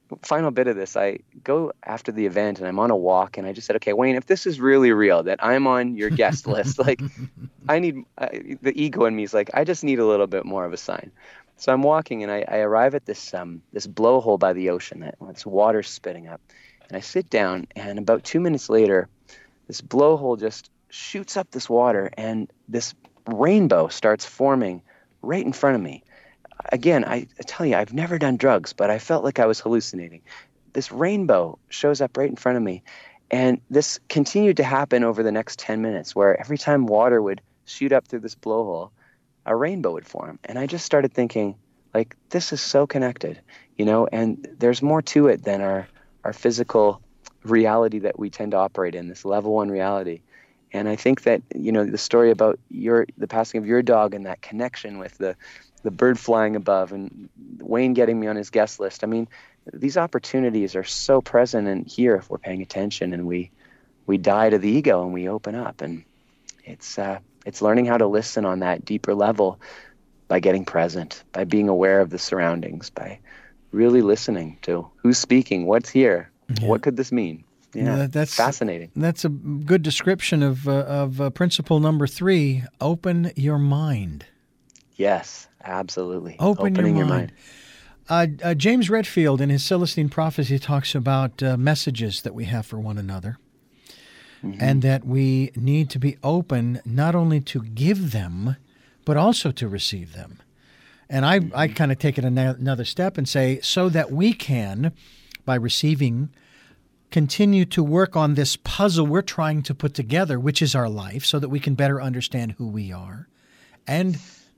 final bit of this, I go after the event and I'm on a walk and I just said, okay, Wayne, if this is really real, that I'm on your guest list, like I need, I, the ego in me is like, I just need a little bit more of a sign. So I'm walking and I, I arrive at this um, this blowhole by the ocean that it's water spitting up. And I sit down and about two minutes later, this blowhole just shoots up this water and this rainbow starts forming right in front of me. Again, I, I tell you, I've never done drugs, but I felt like I was hallucinating. This rainbow shows up right in front of me. And this continued to happen over the next ten minutes, where every time water would shoot up through this blowhole, a rainbow would form. And I just started thinking, like, this is so connected, you know, and there's more to it than our, our physical reality that we tend to operate in, this level one reality. And I think that, you know, the story about your the passing of your dog and that connection with the the bird flying above and Wayne getting me on his guest list. I mean, these opportunities are so present and here if we're paying attention and we we die to the ego and we open up. And it's uh, it's learning how to listen on that deeper level by getting present, by being aware of the surroundings, by really listening to who's speaking, what's here, yeah. What could this mean? Yeah, yeah, that's fascinating. That's a good description of uh, of uh, principle number three, open your mind. Yes, absolutely. Open Opening your your mind. mind. Uh, uh, James Redfield, in his Celestine Prophecy, talks about uh, messages that we have for one another, mm-hmm. and that we need to be open not only to give them, but also to receive them. And I, mm-hmm. I kind of take it another step and say, so that we can, by receiving, continue to work on this puzzle we're trying to put together, which is our life, so that we can better understand who we are, and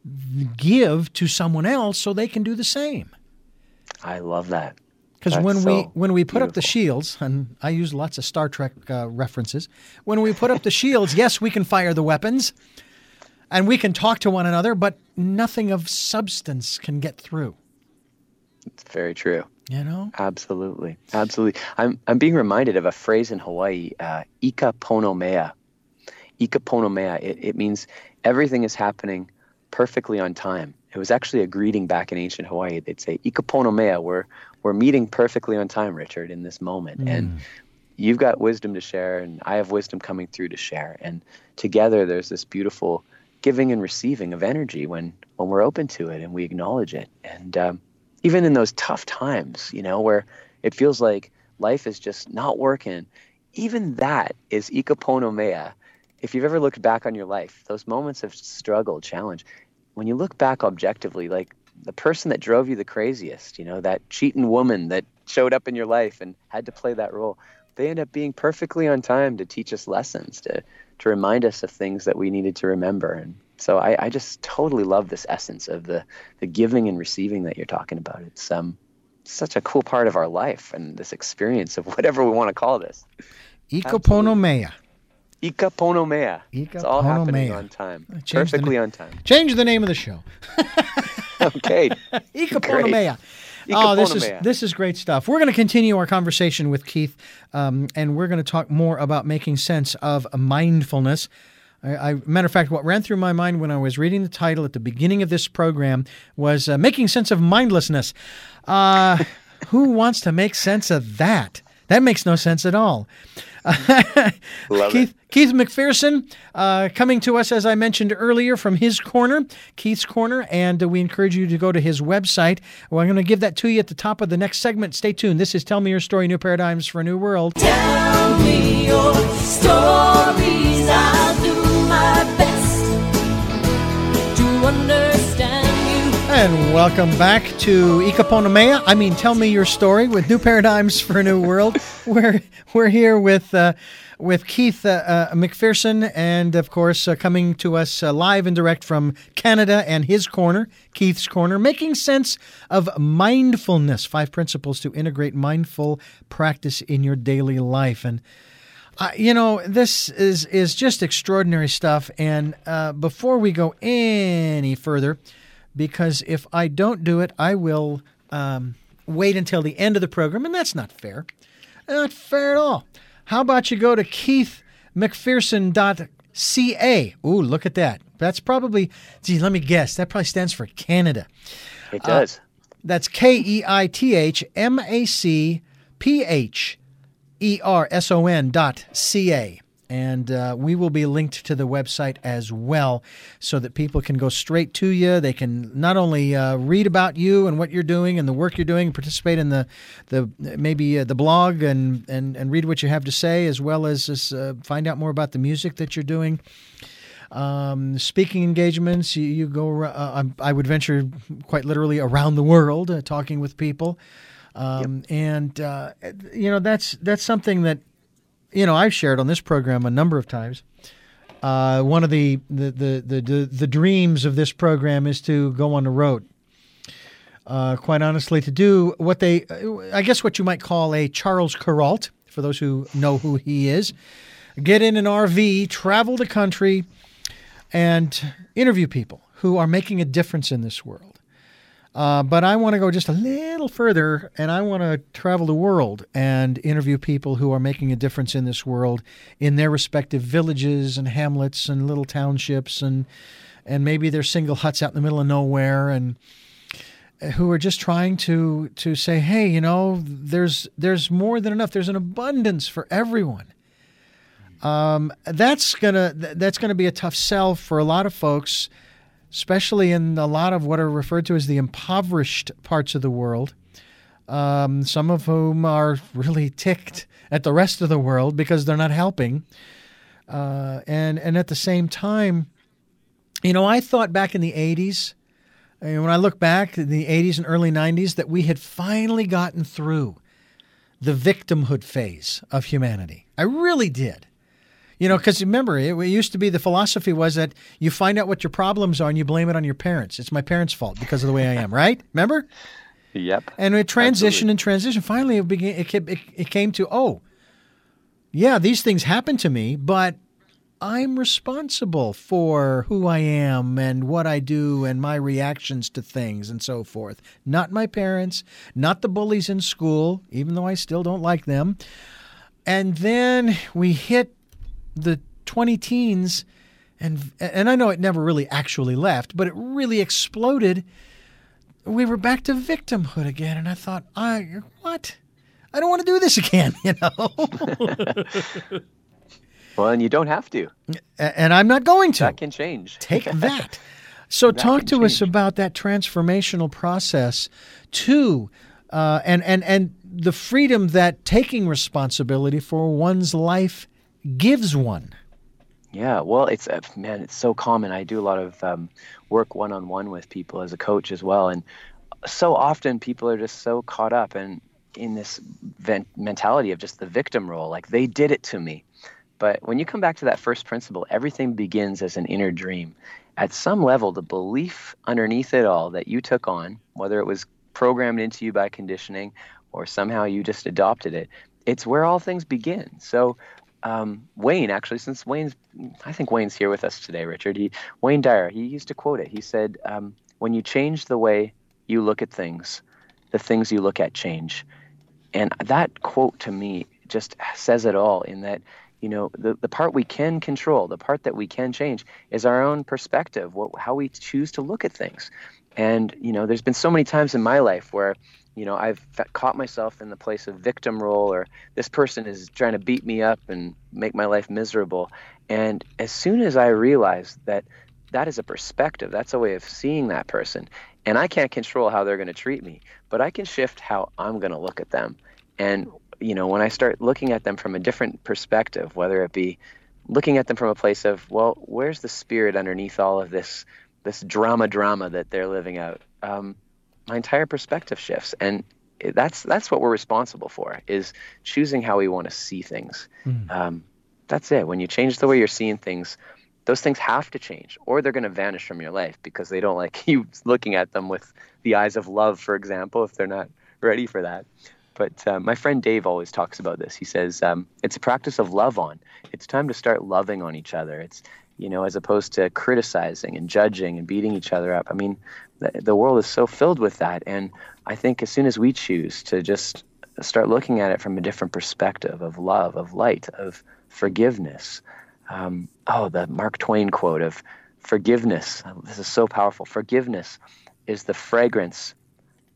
give to someone else so they can do the same. I love that. Because when so we when we put beautiful. up the shields, and I use lots of Star Trek uh, references, when we put up the shields, yes, we can fire the weapons, and we can talk to one another, but nothing of substance can get through. It's very true. You know? Absolutely. Absolutely. I'm I'm being reminded of a phrase in Hawaii, uh, ika pono mea. Ika pono mea. It, it means everything is happening perfectly on time. It was actually a greeting back in ancient Hawaii. They'd say, ika pono mea, we're, we're meeting perfectly on time, Richard, in this moment. Mm. And you've got wisdom to share, and I have wisdom coming through to share. And together there's this beautiful giving and receiving of energy when, when we're open to it and we acknowledge it. And um, even in those tough times, you know, where it feels like life is just not working, even that is ika pono mea. If you've ever looked back on your life, those moments of struggle, challenge, when you look back objectively, like the person that drove you the craziest, you know, that cheating woman that showed up in your life and had to play that role, they end up being perfectly on time to teach us lessons, to to remind us of things that we needed to remember. And so I, I just totally love this essence of the, the giving and receiving that you're talking about. It's um such a cool part of our life and this experience of whatever we want to call this. Ika pono mea. Ika pono mea. Ika it's all pono happening mea. on time. Change Perfectly na- on time. Change the name of the show. Okay. Ika pono mea. Ika Oh, this pono is mea. this is great stuff. We're going to continue our conversation with Keith, um, and we're going to talk more about making sense of mindfulness. I, I, matter of fact, what ran through my mind when I was reading the title at the beginning of this program was uh, Making Sense of Mindlessness. Uh, who wants to make sense of that? That makes no sense at all. Love Keith, it. Keith McPherson, uh, coming to us, as I mentioned earlier, from his corner, Keith's Corner, and uh, we encourage you to go to his website. Well, I'm going to give that to you at the top of the next segment. Stay tuned. This is Tell Me Your Story, New Paradigms for a New World. Tell me your stories. I'll do my best to understand you. And welcome back to Ika pono mea. I mean, Tell Me Your Story with New Paradigms for a New World. We're we're here with uh, with Keith uh, uh, McPherson, and of course, uh, coming to us uh, live and direct from Canada and his corner, Keith's Corner, making sense of mindfulness. Five principles to integrate mindful practice in your daily life. And Uh, you know, this is, is just extraordinary stuff. And uh, before we go any further, because if I don't do it, I will um, wait until the end of the program, and that's not fair. Not fair at all. How about you go to keith mcpherson dot c a? Ooh, look at that. That's probably, gee, let me guess. That probably stands for Canada. It does. Uh, That's K E I T H M A C P H E R S O N dot C A. And uh, we will be linked to the website as well so that people can go straight to you. They can not only uh, read about you and what you're doing and the work you're doing, participate in the the maybe uh, the blog and, and, and read what you have to say, as well as just, uh, find out more about the music that you're doing. Um, speaking engagements, you, you go, uh, I would venture quite literally around the world uh, talking with people. Um, yep. And, uh, you know, that's that's something that, you know, I've shared on this program a number of times. Uh, one of the the, the, the, the the dreams of this program is to go on the road. Uh, quite honestly, to do what they, I guess what you might call a Charles Kuralt, for those who know who he is. Get in an R V, travel the country, and interview people who are making a difference in this world. Uh, but I want to go just a little further, and I want to travel the world and interview people who are making a difference in this world in their respective villages and hamlets and little townships and and maybe they're single huts out in the middle of nowhere, and who are just trying to to say, hey, you know, there's there's more than enough. There's an abundance for everyone. Um, that's gonna that's gonna be a tough sell for a lot of folks, especially in a lot of what are referred to as the impoverished parts of the world, um, some of whom are really ticked at the rest of the world because they're not helping. Uh, and, and at the same time, you know, I thought back in the eighties, I mean, when I look back in the eighties and early nineties, that we had finally gotten through the victimhood phase of humanity. I really did. You know, because remember, it, it used to be the philosophy was that you find out what your problems are and you blame it on your parents. It's my parents' fault because of the way I am, right? Remember? Yep. And it transitioned and transitioned. Finally, it, began, it, it, it came to, oh, yeah, these things happen to me, but I'm responsible for who I am and what I do and my reactions to things and so forth. Not my parents, not the bullies in school, even though I still don't like them. And then we hit the twenty teens, and and I know it never really actually left, but it really exploded. We were back to victimhood again, and I thought, I what? I don't want to do this again, you know? Well, and you don't have to. And I'm not going to. That can change. Take that. So that talk to change. us about that transformational process to, uh, and, and, and the freedom that taking responsibility for one's life gives one. Yeah, well, it's uh, man, it's so common. I do a lot of um, work one-on-one with people as a coach as well, and so often people are just so caught up in in this vent- mentality of just the victim role, like they did it to me. But when you come back to that first principle, everything begins as an inner dream. At some level, the belief underneath it all that you took on, whether it was programmed into you by conditioning or somehow you just adopted it, it's where all things begin. So. Um, Wayne, actually, since Wayne's, I think Wayne's here with us today, Richard. He, Wayne Dyer, he used to quote it. He said, um, when you change the way you look at things, the things you look at change. And that quote to me just says it all in that, you know, the, the part we can control, the part that we can change is our own perspective, what, how we choose to look at things. And, you know, there's been so many times in my life where, you know, I've caught myself in the place of victim role, or this person is trying to beat me up and make my life miserable. And as soon as I realized that that is a perspective, that's a way of seeing that person, and I can't control how they're going to treat me, but I can shift how I'm going to look at them. And, you know, when I start looking at them from a different perspective, whether it be looking at them from a place of, well, where's the spirit underneath all of this, this drama drama that they're living out? Um, my entire perspective shifts, and that's that's what we're responsible for, is choosing how we want to see things. Mm. Um, that's it. When you change the way you're seeing things, those things have to change, or they're going to vanish from your life because they don't like you looking at them with the eyes of love, for example, if they're not ready for that. But uh, my friend Dave always talks about this. He says, um, it's a practice of love on. It's time to start loving on each other. It's, you know, as opposed to criticizing and judging and beating each other up. I mean, the, the world is so filled with that. And I think as soon as we choose to just start looking at it from a different perspective of love, of light, of forgiveness. Um, oh, the Mark Twain quote of forgiveness. This is so powerful. Forgiveness is the fragrance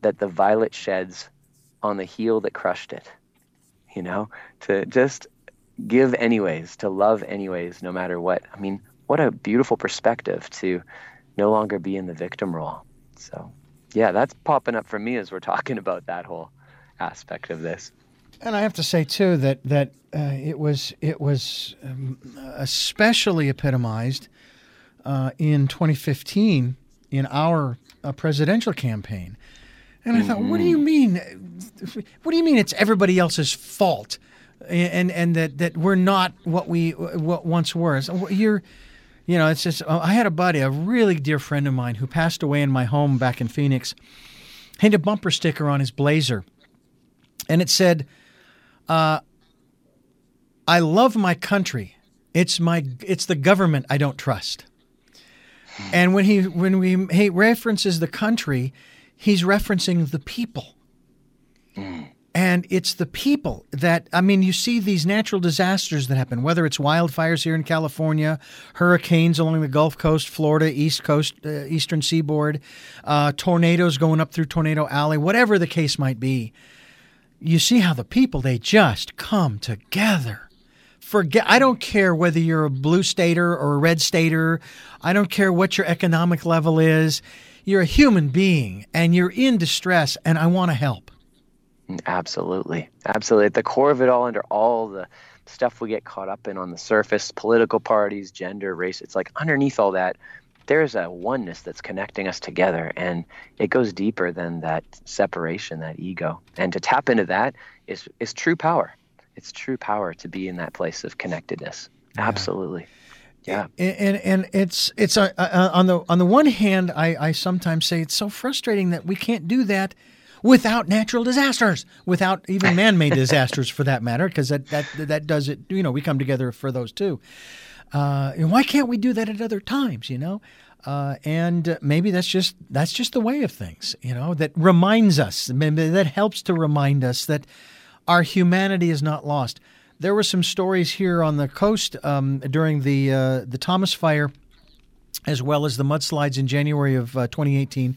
that the violet sheds on the heel that crushed it, you know, to just give anyways, to love anyways, no matter what. I mean, what a beautiful perspective to no longer be in the victim role. So, yeah, that's popping up for me as we're talking about that whole aspect of this. And I have to say too that that uh, it was it was um, especially epitomized uh, in twenty fifteen in our uh, presidential campaign. And I mm-hmm. thought, what do you mean? What do you mean it's everybody else's fault, and and that, that we're not what we what once were? So you're, you know, it's just. I had a buddy, a really dear friend of mine, who passed away in my home back in Phoenix. He had a bumper sticker on his Blazer, and it said, uh, "I love my country. It's my it's the government I don't trust." And when he when we he references the country, he's referencing the people. Mm. And it's the people that, I mean, you see these natural disasters that happen, whether it's wildfires here in California, hurricanes along the Gulf Coast, Florida, East Coast, uh, Eastern Seaboard, uh, tornadoes going up through Tornado Alley, whatever the case might be. You see how the people, they just come together. Forget. I don't care whether you're a blue stater or a red stater. I don't care what your economic level is. You're a human being, and you're in distress, and I want to help. Absolutely. Absolutely. At the core of it all, under all the stuff we get caught up in on the surface, political parties, gender, race, it's like underneath all that, there's a oneness that's connecting us together, and it goes deeper than that separation, that ego. And to tap into that is, is true power. It's true power to be in that place of connectedness. Yeah. Absolutely. Yeah, and and it's it's a, a, on the on the one hand, I, I sometimes say it's so frustrating that we can't do that without natural disasters, without even man-made disasters for that matter, because that, that that does it. You know, we come together for those too. Uh, and why can't we do that at other times? You know, uh, and maybe that's just that's just the way of things. You know, that reminds us, maybe that helps to remind us that our humanity is not lost. There were some stories here on the coast um, during the uh, the Thomas Fire, as well as the mudslides in January of uh, twenty eighteen,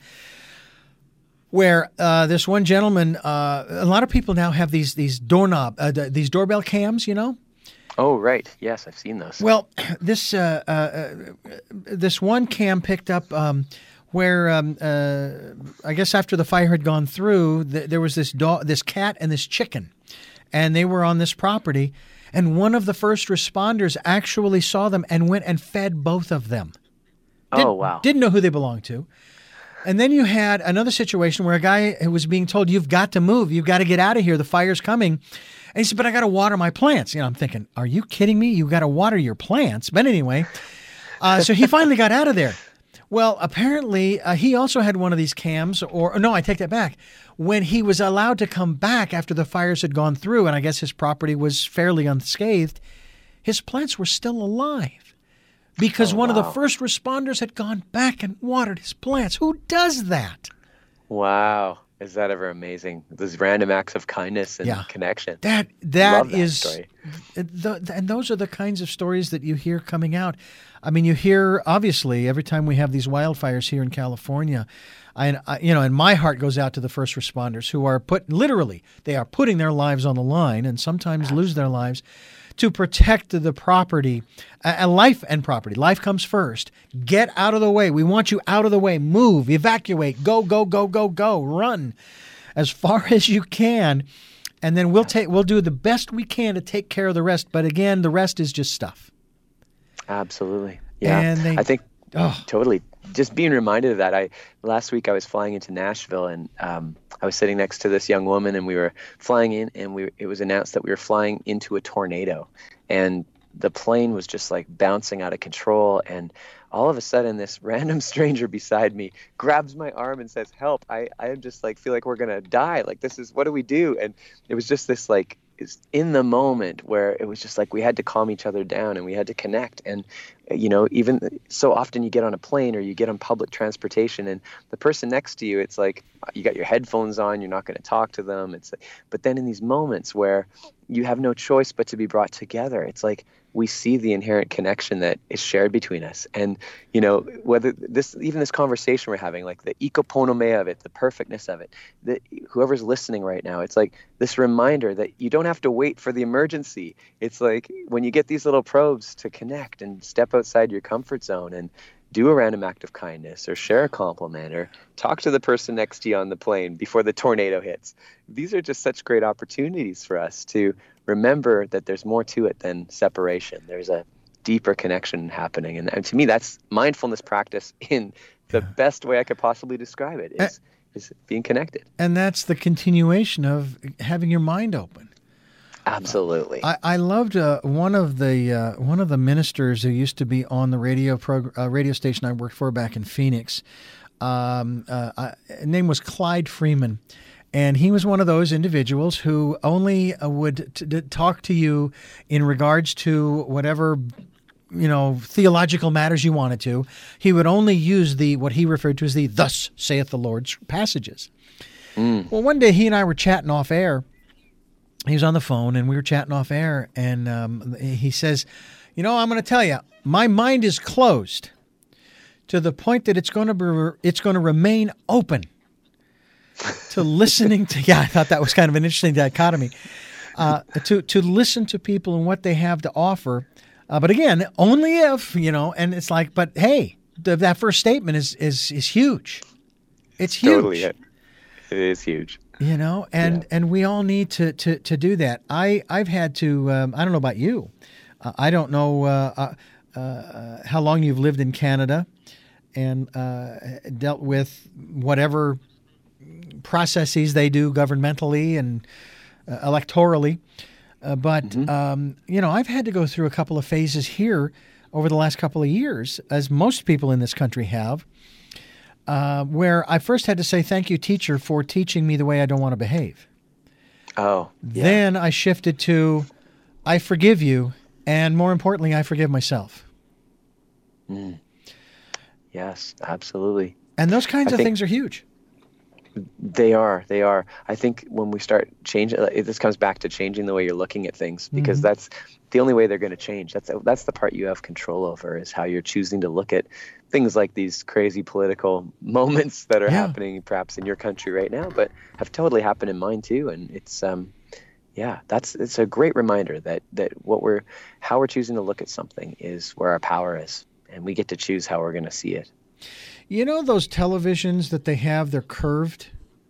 where uh, this one gentleman. Uh, a lot of people now have these these doorknob uh, these doorbell cams, you know. Oh, right. Yes, I've seen those. Well, this uh, uh, this one cam picked up um, where um, uh, I guess after the fire had gone through, th- there was this dog, this cat, and this chicken. And they were on this property, and one of the first responders actually saw them and went and fed both of them. Did, oh, wow. Didn't know who they belonged to. And then you had another situation where a guy was being told, you've got to move. You've got to get out of here. The fire's coming. And he said, but I got to water my plants. You know, I'm thinking, are you kidding me? You got to water your plants. But anyway, uh, so he finally got out of there. Well, apparently uh, he also had one of these cams, or no, I take that back. When he was allowed to come back after the fires had gone through, and I guess his property was fairly unscathed, his plants were still alive because oh, one wow. of the first responders had gone back and watered his plants. Who does that? Wow. Is that ever amazing? Those random acts of kindness and yeah. connection. That that, that is, story. The, and those are the kinds of stories that you hear coming out. I mean, you hear, obviously, every time we have these wildfires here in California, I, I, you know, and my heart goes out to the first responders who are put, literally, they are putting their lives on the line and sometimes Absolutely. lose their lives to protect the property, uh, life and property. Life comes first. Get out of the way. We want you out of the way. Move, evacuate, go, go, go, go, go, run as far as you can. And then we'll take, we'll do the best we can to take care of the rest. But again, the rest is just stuff. Absolutely. Yeah. And they, I think oh. totally. Just being reminded of that. I last week I was flying into Nashville, and um, I was sitting next to this young woman, and we were flying in, and we it was announced that we were flying into a tornado, and the plane was just like bouncing out of control, and all of a sudden this random stranger beside me grabs my arm and says, "Help! I I just like feel like we're gonna die. Like this is what do we do?" And it was just this like is in the moment where it was just like we had to calm each other down and we had to connect. And you know, even so often you get on a plane or you get on public transportation and the person next to you, it's like you got your headphones on, you're not going to talk to them. It's but then in these moments where you have no choice but to be brought together, it's like we see the inherent connection that is shared between us. And, you know, whether this, even this conversation we're having, like the ecoponomia of it, the perfectness of it, that whoever's listening right now, it's like this reminder that you don't have to wait for the emergency. It's like when you get these little probes to connect and step outside your comfort zone and do a random act of kindness or share a compliment or talk to the person next to you on the plane before the tornado hits. These are just such great opportunities for us to remember that there's more to it than separation. There's a deeper connection happening. And, and to me, that's mindfulness practice in the yeah. best way I could possibly describe it, is, uh, is being connected. And that's the continuation of having your mind open. Absolutely. I, I loved uh, one of the uh, one of the ministers who used to be on the radio prog- uh, radio station I worked for back in Phoenix. Um, uh, I, his name was Clyde Freeman. And he was one of those individuals who only uh, would t- t- talk to you in regards to whatever, you know, theological matters you wanted to. He would only use the what he referred to as the "Thus saith the Lord" passages. Mm. Well, one day he and I were chatting off air. He was on the phone, and we were chatting off air, and um, he says, "You know, I'm going to tell you, my mind is closed to the point that it's going to be, it's going to remain open to listening to." Yeah, I thought that was kind of an interesting dichotomy. Uh, to to listen to people and what they have to offer, uh, but again, only if, you know. And it's like, but hey, the, that first statement is is is huge. It's huge. Totally, it is huge. You know, and, yeah. and we all need to, to, to do that. I, I've had to, um, I don't know about you. Uh, I don't know uh, uh, uh, how long you've lived in Canada and uh, dealt with whatever processes they do governmentally and uh, electorally. Uh, but, mm-hmm. um, you know, I've had to go through a couple of phases here over the last couple of years, as most people in this country have. Uh, where I first had to say, thank you, teacher, for teaching me the way I don't want to behave. Oh. Yeah. Then I shifted to, I forgive you, and more importantly, I forgive myself. Mm. Yes, absolutely. And those kinds I of think things are huge. They are. They are. I think when we start changing, this comes back to changing the way you're looking at things, because mm-hmm. that's the only way they're going to change. That's that's the part you have control over, is how you're choosing to look at things like these crazy political moments that are yeah. happening perhaps in your country right now, but have totally happened in mine too. And it's, um, yeah, that's it's a great reminder that that what we're how we're choosing to look at something is where our power is, and we get to choose how we're going to see it. You know those televisions that they have, they're curved?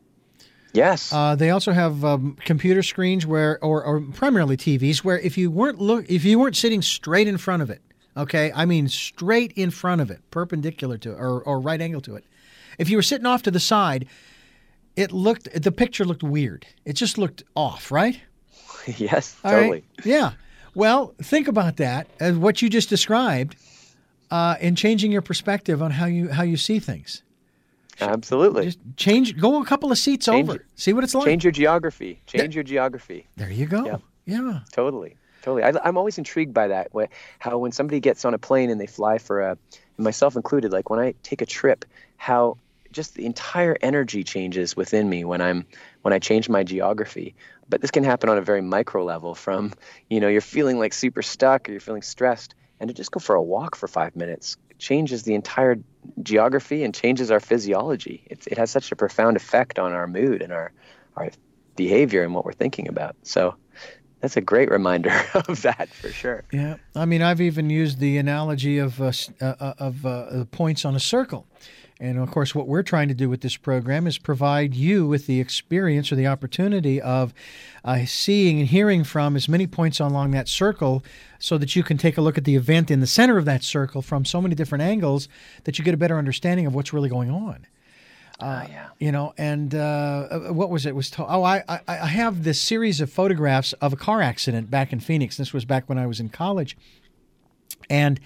Yes. Uh, they also have um, computer screens where, or, or primarily T Vs, where if you weren't look, if you weren't sitting straight in front of it, okay, I mean straight in front of it, perpendicular to it, or, or right angle to it, if you were sitting off to the side, it looked, the picture looked weird. It just looked off, right? Yes, All totally. Right? Yeah. Well, think about that, as what you just described. Uh, and changing your perspective on how you how you see things. Absolutely. Just change. Go a couple of seats change, over. See what it's like. Change your geography. Change Th- your geography. There you go. Yeah. yeah. Totally. Totally. I, I'm always intrigued by that. How when somebody gets on a plane and they fly for a, myself included, like when I take a trip, how just the entire energy changes within me when I'm when I change my geography. But this can happen on a very micro level. From, you know, you're feeling like super stuck or you're feeling stressed, and to just go for a walk for five minutes changes the entire geography and changes our physiology. It, it has such a profound effect on our mood and our, our behavior and what we're thinking about. So that's a great reminder of that for sure. Yeah. I mean, I've even used the analogy of uh, uh, of uh, points on a circle. And, of course, what we're trying to do with this program is provide you with the experience or the opportunity of uh, seeing and hearing from as many points along that circle so that you can take a look at the event in the center of that circle from so many different angles that you get a better understanding of what's really going on. Uh, oh, yeah. You know, and uh, what was it? it was to- Oh, I, I, I have this series of photographs of a car accident back in Phoenix. This was back when I was in college. And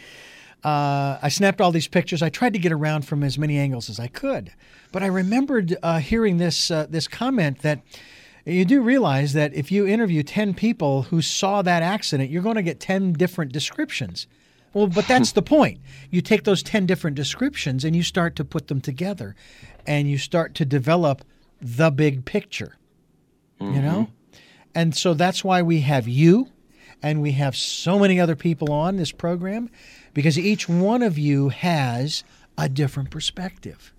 Uh, I snapped all these pictures. I tried to get around from as many angles as I could. But I remembered uh, hearing this uh, this comment that you do realize that if you interview ten people who saw that accident, you're going to get ten different descriptions. Well, but that's the point. You take those ten different descriptions and you start to put them together and you start to develop the big picture, mm-hmm. you know? And so that's why we have you and we have so many other people on this program because each one of you has a different perspective.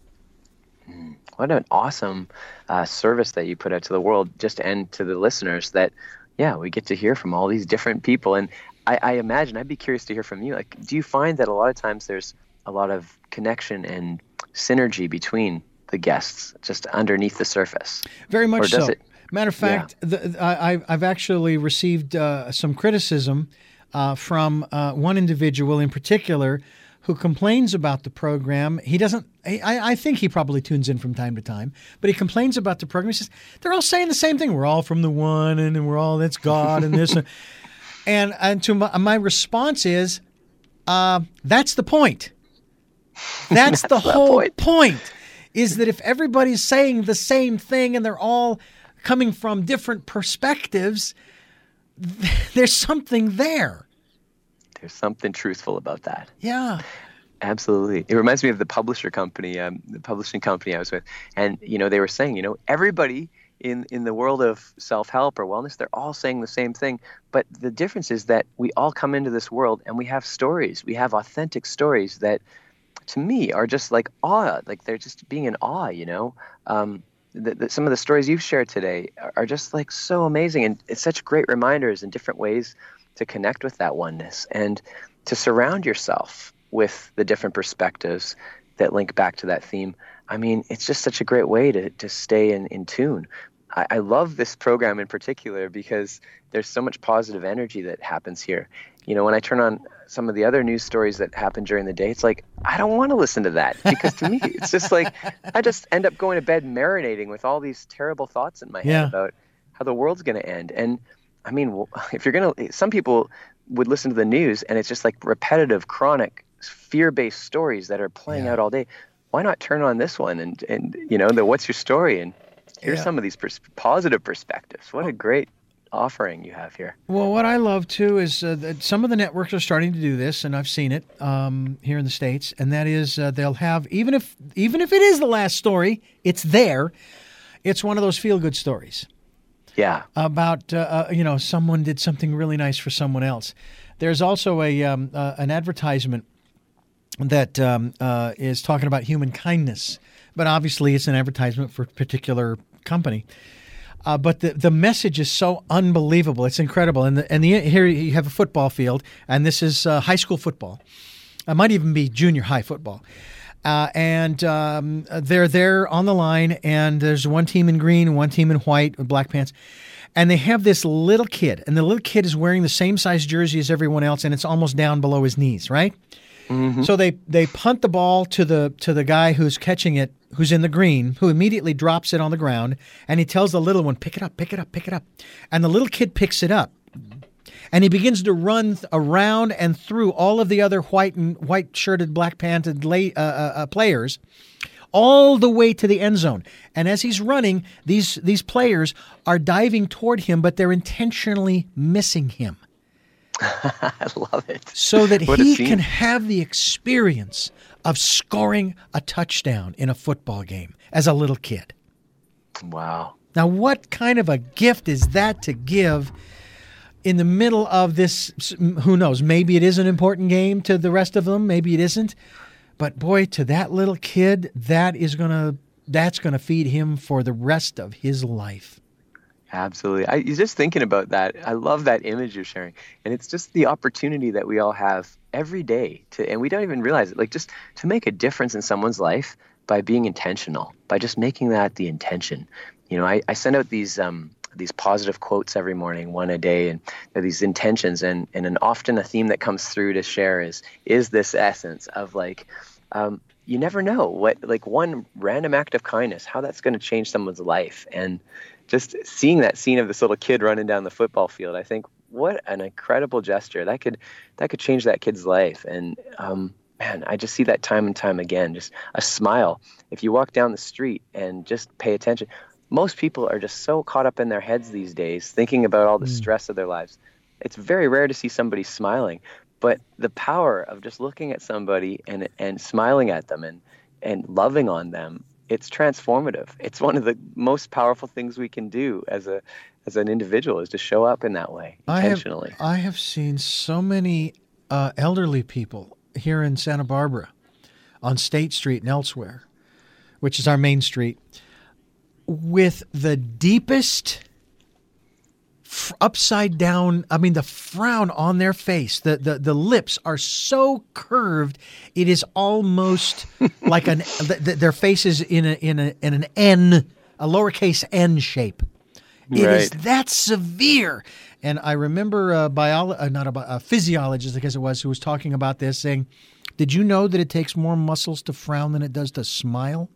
What an awesome uh, service that you put out to the world, just and to the listeners, that, yeah, we get to hear from all these different people. And I, I imagine, I'd be curious to hear from you. Like, do you find that a lot of times there's a lot of connection and synergy between the guests just underneath the surface? Very much Or does so. it- Matter of fact, the, I, I- I've actually received uh, some criticism uh, from uh, one individual in particular who complains about the program. He doesn't, I, I think he probably tunes in from time to time, but he complains about the program. He says, they're all saying the same thing. We're all from the one, and we're all, that's God, and this. and, and to my, my response is, uh, that's the point. That's, the whole point. point, is that if everybody's saying the same thing and they're all coming from different perspectives, there's something there. There's something truthful about that. Yeah. Absolutely. It reminds me of the publisher company, um, the publishing company I was with. And, you know, they were saying, you know, everybody in, in the world of self-help or wellness, they're all saying the same thing. But the difference is that we all come into this world and we have stories. We have authentic stories that, to me, are just like awe. Like they're just being in awe, you know. Um, the, the, some of the stories you've shared today are, are just like so amazing. And it's such great reminders in different ways to connect with that oneness and to surround yourself with the different perspectives that link back to that theme. I mean, it's just such a great way to, to stay in, in tune. I, I love this program in particular because there's so much positive energy that happens here. You know, when I turn on some of the other news stories that happen during the day, it's like, I don't want to listen to that because to me, it's just like, I just end up going to bed marinating with all these terrible thoughts in my head Yeah. about how the world's going to end. And I mean, if you're going to, some people would listen to the news and it's just like repetitive, chronic, fear-based stories that are playing Yeah. out all day. Why not turn on this one and, and you know, the what's your story? And here's Yeah. some of these pers- positive perspectives. What a great offering you have here. Well, what I love too is uh, that some of the networks are starting to do this, and I've seen it um, here in the States. And that is, uh, they'll have even if even if it is the last story, it's there. It's one of those feel-good stories Yeah. about uh, uh, you know, someone did something really nice for someone else. There's also a um, uh, an advertisement that um, uh, is talking about human kindness, but obviously it's an advertisement for a particular company. Uh, but the the message is so unbelievable. It's incredible. And the, and the, here you have a football field, and this is uh, high school football. It might even be junior high football. Uh, and um, they're there on the line, and there's one team in green and one team in white with black pants. And they have this little kid, and the little kid is wearing the same size jersey as everyone else, and it's almost down below his knees, right? Mm-hmm. So they, they punt the ball to the to the guy who's catching it, who's in the green, who immediately drops it on the ground, and he tells the little one, pick it up, pick it up, pick it up. And the little kid picks it up. And he begins to run th- around and through all of the other white and white shirted, black panted la- uh, uh, uh, players, all the way to the end zone. And as he's running, these these players are diving toward him, but they're intentionally missing him, I love it. so that What a he scene. can have the experience of scoring a touchdown in a football game as a little kid. Wow. Now, what kind of a gift is that to give in the middle of this? Who knows? Maybe it is an important game to the rest of them. Maybe it isn't. But boy, to that little kid, that is gonna that's gonna feed him for the rest of his life. Absolutely. I you're just thinking about that. I love that image you're sharing. And it's just the opportunity that we all have every day to, and we don't even realize it, like just to make a difference in someone's life by being intentional, by just making that the intention. You know, I, I send out these um, these positive quotes every morning, one a day, and they're these intentions. And, and an often a theme that comes through to share is, is this essence of like, um, you never know what, like one random act of kindness, how that's going to change someone's life. And just seeing that scene of this little kid running down the football field, I think, what an incredible gesture. That could that could change that kid's life. And um, man, I just see that time and time again, just a smile. If you walk down the street and just pay attention, most people are just so caught up in their heads these days, thinking about all the Mm. stress of their lives. It's very rare to see somebody smiling, but the power of just looking at somebody and and smiling at them and, and loving on them, it's transformative. It's one of the most powerful things we can do as a as an individual is to show up in that way intentionally. I have, I have seen so many uh, elderly people here in Santa Barbara on State Street and elsewhere, which is our main street, with the deepest f- upside down, I mean, the frown on their face. The, the, the lips are so curved, it is almost like an, th- th- their face is in, a, in, a, in an N, a lowercase n shape. It Right. is that severe. And I remember a bio, uh, not a, bi- a physiologist, I guess it was, who was talking about this, saying, did you know that it takes more muscles to frown than it does to smile?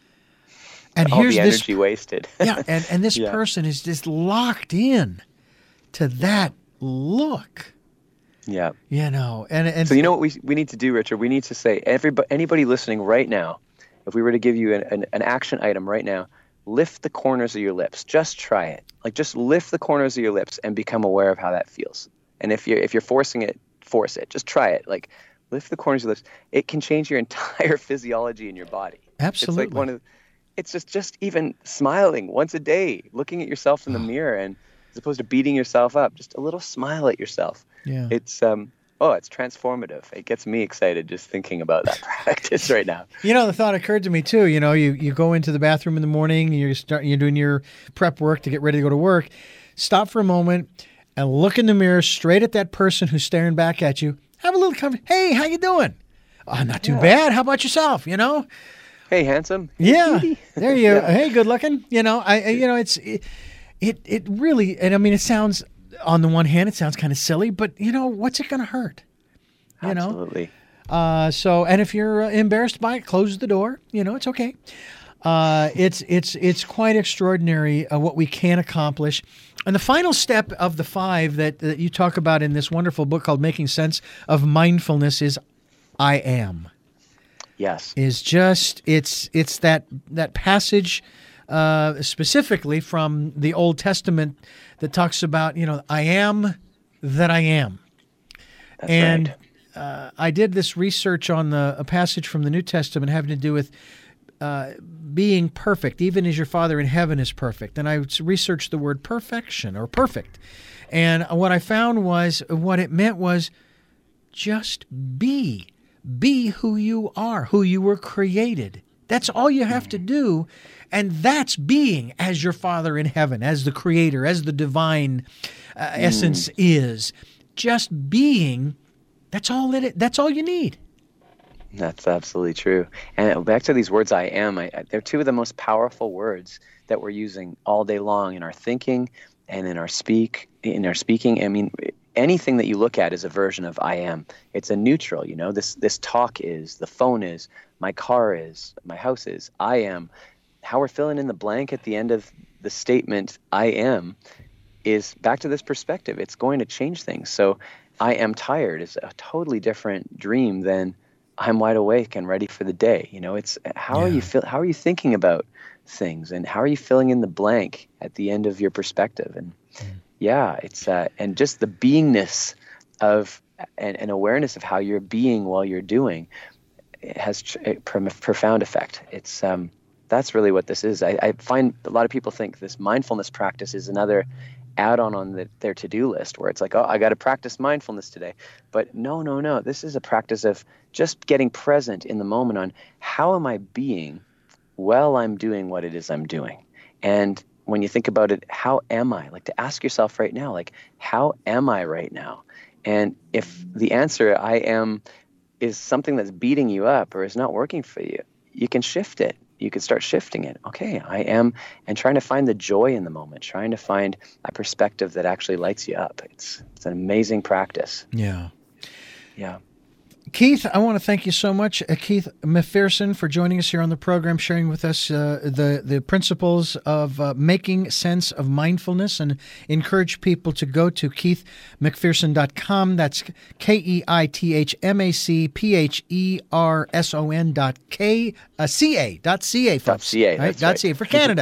And All here's the this, energy wasted. yeah, and, and this Yeah. person is just locked in to that look, Yeah. you know. And, and So you know what we we need to do, Richard? We need to say, everybody, anybody listening right now, if we were to give you an, an, an action item right now, lift the corners of your lips. Just try it. Like just lift the corners of your lips and become aware of how that feels. And if you're if you're forcing it, force it. Just try it. Like lift the corners of your lips. It can change your entire physiology in your body. Absolutely. It's like one of it's just just even smiling once a day, looking at yourself in the mirror, and as opposed to beating yourself up, just a little smile at yourself. Yeah. It's um oh, it's transformative. It gets me excited just thinking about that practice right now. You know, the thought occurred to me too. You know, you, you go into the bathroom in the morning, you're start, you're doing your prep work to get ready to go to work. Stop for a moment and look in the mirror straight at that person who's staring back at you. Have a little conversation. Hey, how you doing? Oh, not too Yeah. bad. How about yourself? You know? Hey, handsome. Yeah, there you. Yeah. Hey, good looking. You know, I. I- You know, it's it, it. It really. And I mean, it sounds. On the one hand, it sounds kind of silly, but you know, what's it going to hurt? You know. Absolutely. Uh, so, and if you're uh, embarrassed by it, close the door. You know, it's okay. Uh, it's it's it's quite extraordinary uh, what we can accomplish. And the final step of the five that, that you talk about in this wonderful book called Making Sense of Mindfulness is I am. Yes. Is just it's it's that that passage uh, specifically from the Old Testament that talks about, you know, I am that I am. That's and right. uh, I did this research on the a passage from the New Testament having to do with uh, being perfect, even as your Father in heaven is perfect. And I researched the word perfection or perfect. And what I found was what it meant was just be. Be who you are, who you were created. That's all you have to do. And that's being as your Father in heaven, as the Creator, as the divine uh, essence is. Just being, that's all it, that's all you need. That's absolutely true. And back to these words, I am, I, I, they're two of the most powerful words that we're using all day long in our thinking and in our speak, in our speaking. I mean, anything that you look at is a version of I am. It's a neutral, you know, this, this talk is, the phone is, my car is, my house is, I am. How we're filling in the blank at the end of the statement, I am, is back to this perspective. It's going to change things. So I am tired is a totally different dream than I'm wide awake and ready for the day. You know, it's how Yeah. are you feel, how are you thinking about things, and how are you filling in the blank at the end of your perspective? And mm. yeah, it's uh, and just the beingness of and, and awareness of how you're being while you're doing, it has tr- a profound effect. It's um, that's really what this is. I, I find a lot of people think this mindfulness practice is another add-on on the, their to-do list, where it's like, oh, I got to practice mindfulness today. But no, no, no. This is a practice of just getting present in the moment on how am I being while I'm doing what it is I'm doing. And when you think about it, how am I? Like to ask yourself right now, like, how am I right now? And if the answer, I am, is something that's beating you up or is not working for you, you can shift it. You could start shifting it. Okay, I am, and trying to find the joy in the moment, trying to find a perspective that actually lights you up. It's it's an amazing practice. Yeah. Yeah. Keith, I want to thank you so much, uh, Keith McPherson, for joining us here on the program, sharing with us uh, the, the principles of uh, making sense of mindfulness, and encourage people to go to keith mcpherson dot com. That's K E I T H M A C P H E R S O N dot K, uh, C A, dot C A, folks. Dot C A, right? that's Dot right. C A for Canada.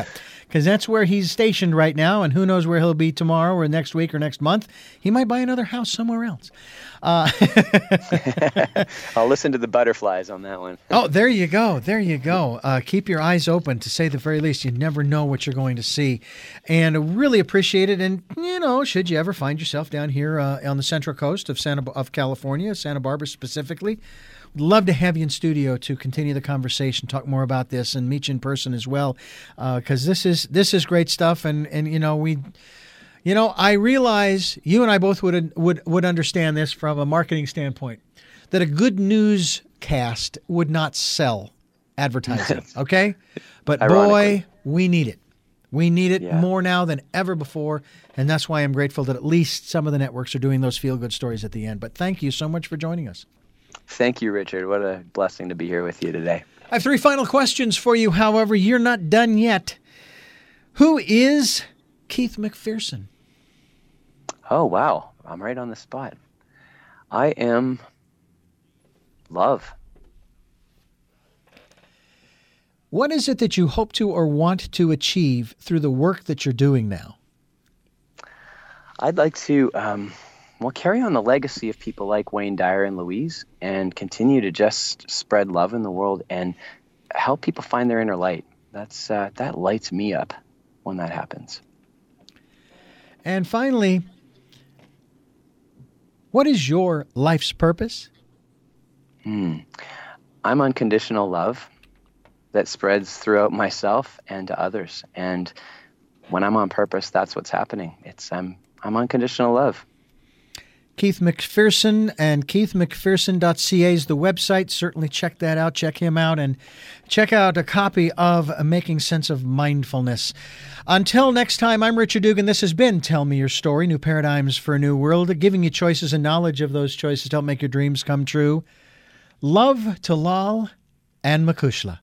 because that's where he's stationed right now, and who knows where he'll be tomorrow or next week or next month. He might buy another house somewhere else. Uh, I'll listen to the butterflies on that one. oh, there you go. There you go. Uh, keep your eyes open, to say the very least. You never know what you're going to see. And really appreciate it. And, you know, should you ever find yourself down here uh, on the Central Coast of Santa of California, Santa Barbara specifically, we'd love to have you in studio to continue the conversation, talk more about this, and meet you in person as well, because uh, this is this is great stuff. And, and you know, we... You know, I realize you and I both would would would understand this from a marketing standpoint, that a good newscast would not sell advertising, okay? But boy, we need it. We need it yeah. more now than ever before, and that's why I'm grateful that at least some of the networks are doing those feel-good stories at the end. But thank you so much for joining us. Thank you, Richard. What a blessing to be here with you today. I have three final questions for you. However, you're not done yet. Who is Keith McPherson? Oh, wow. I'm right on the spot. I am love. What is it that you hope to or want to achieve through the work that you're doing now? I'd like to, um, well, carry on the legacy of people like Wayne Dyer and Louise and continue to just spread love in the world and help people find their inner light. That's uh, that lights me up when that happens. And finally, what is your life's purpose? Hmm. I'm unconditional love that spreads throughout myself and to others. And when I'm on purpose, that's what's happening. It's I'm I'm unconditional love. Keith McPherson, and keith mcpherson dot c a is the website. Certainly check that out. Check him out, and check out a copy of Making Sense of Mindfulness. Until next time, I'm Richard Dugan. This has been Tell Me Your Story, New Paradigms for a New World, giving you choices and knowledge of those choices to help make your dreams come true. Love to Lal and Makushla.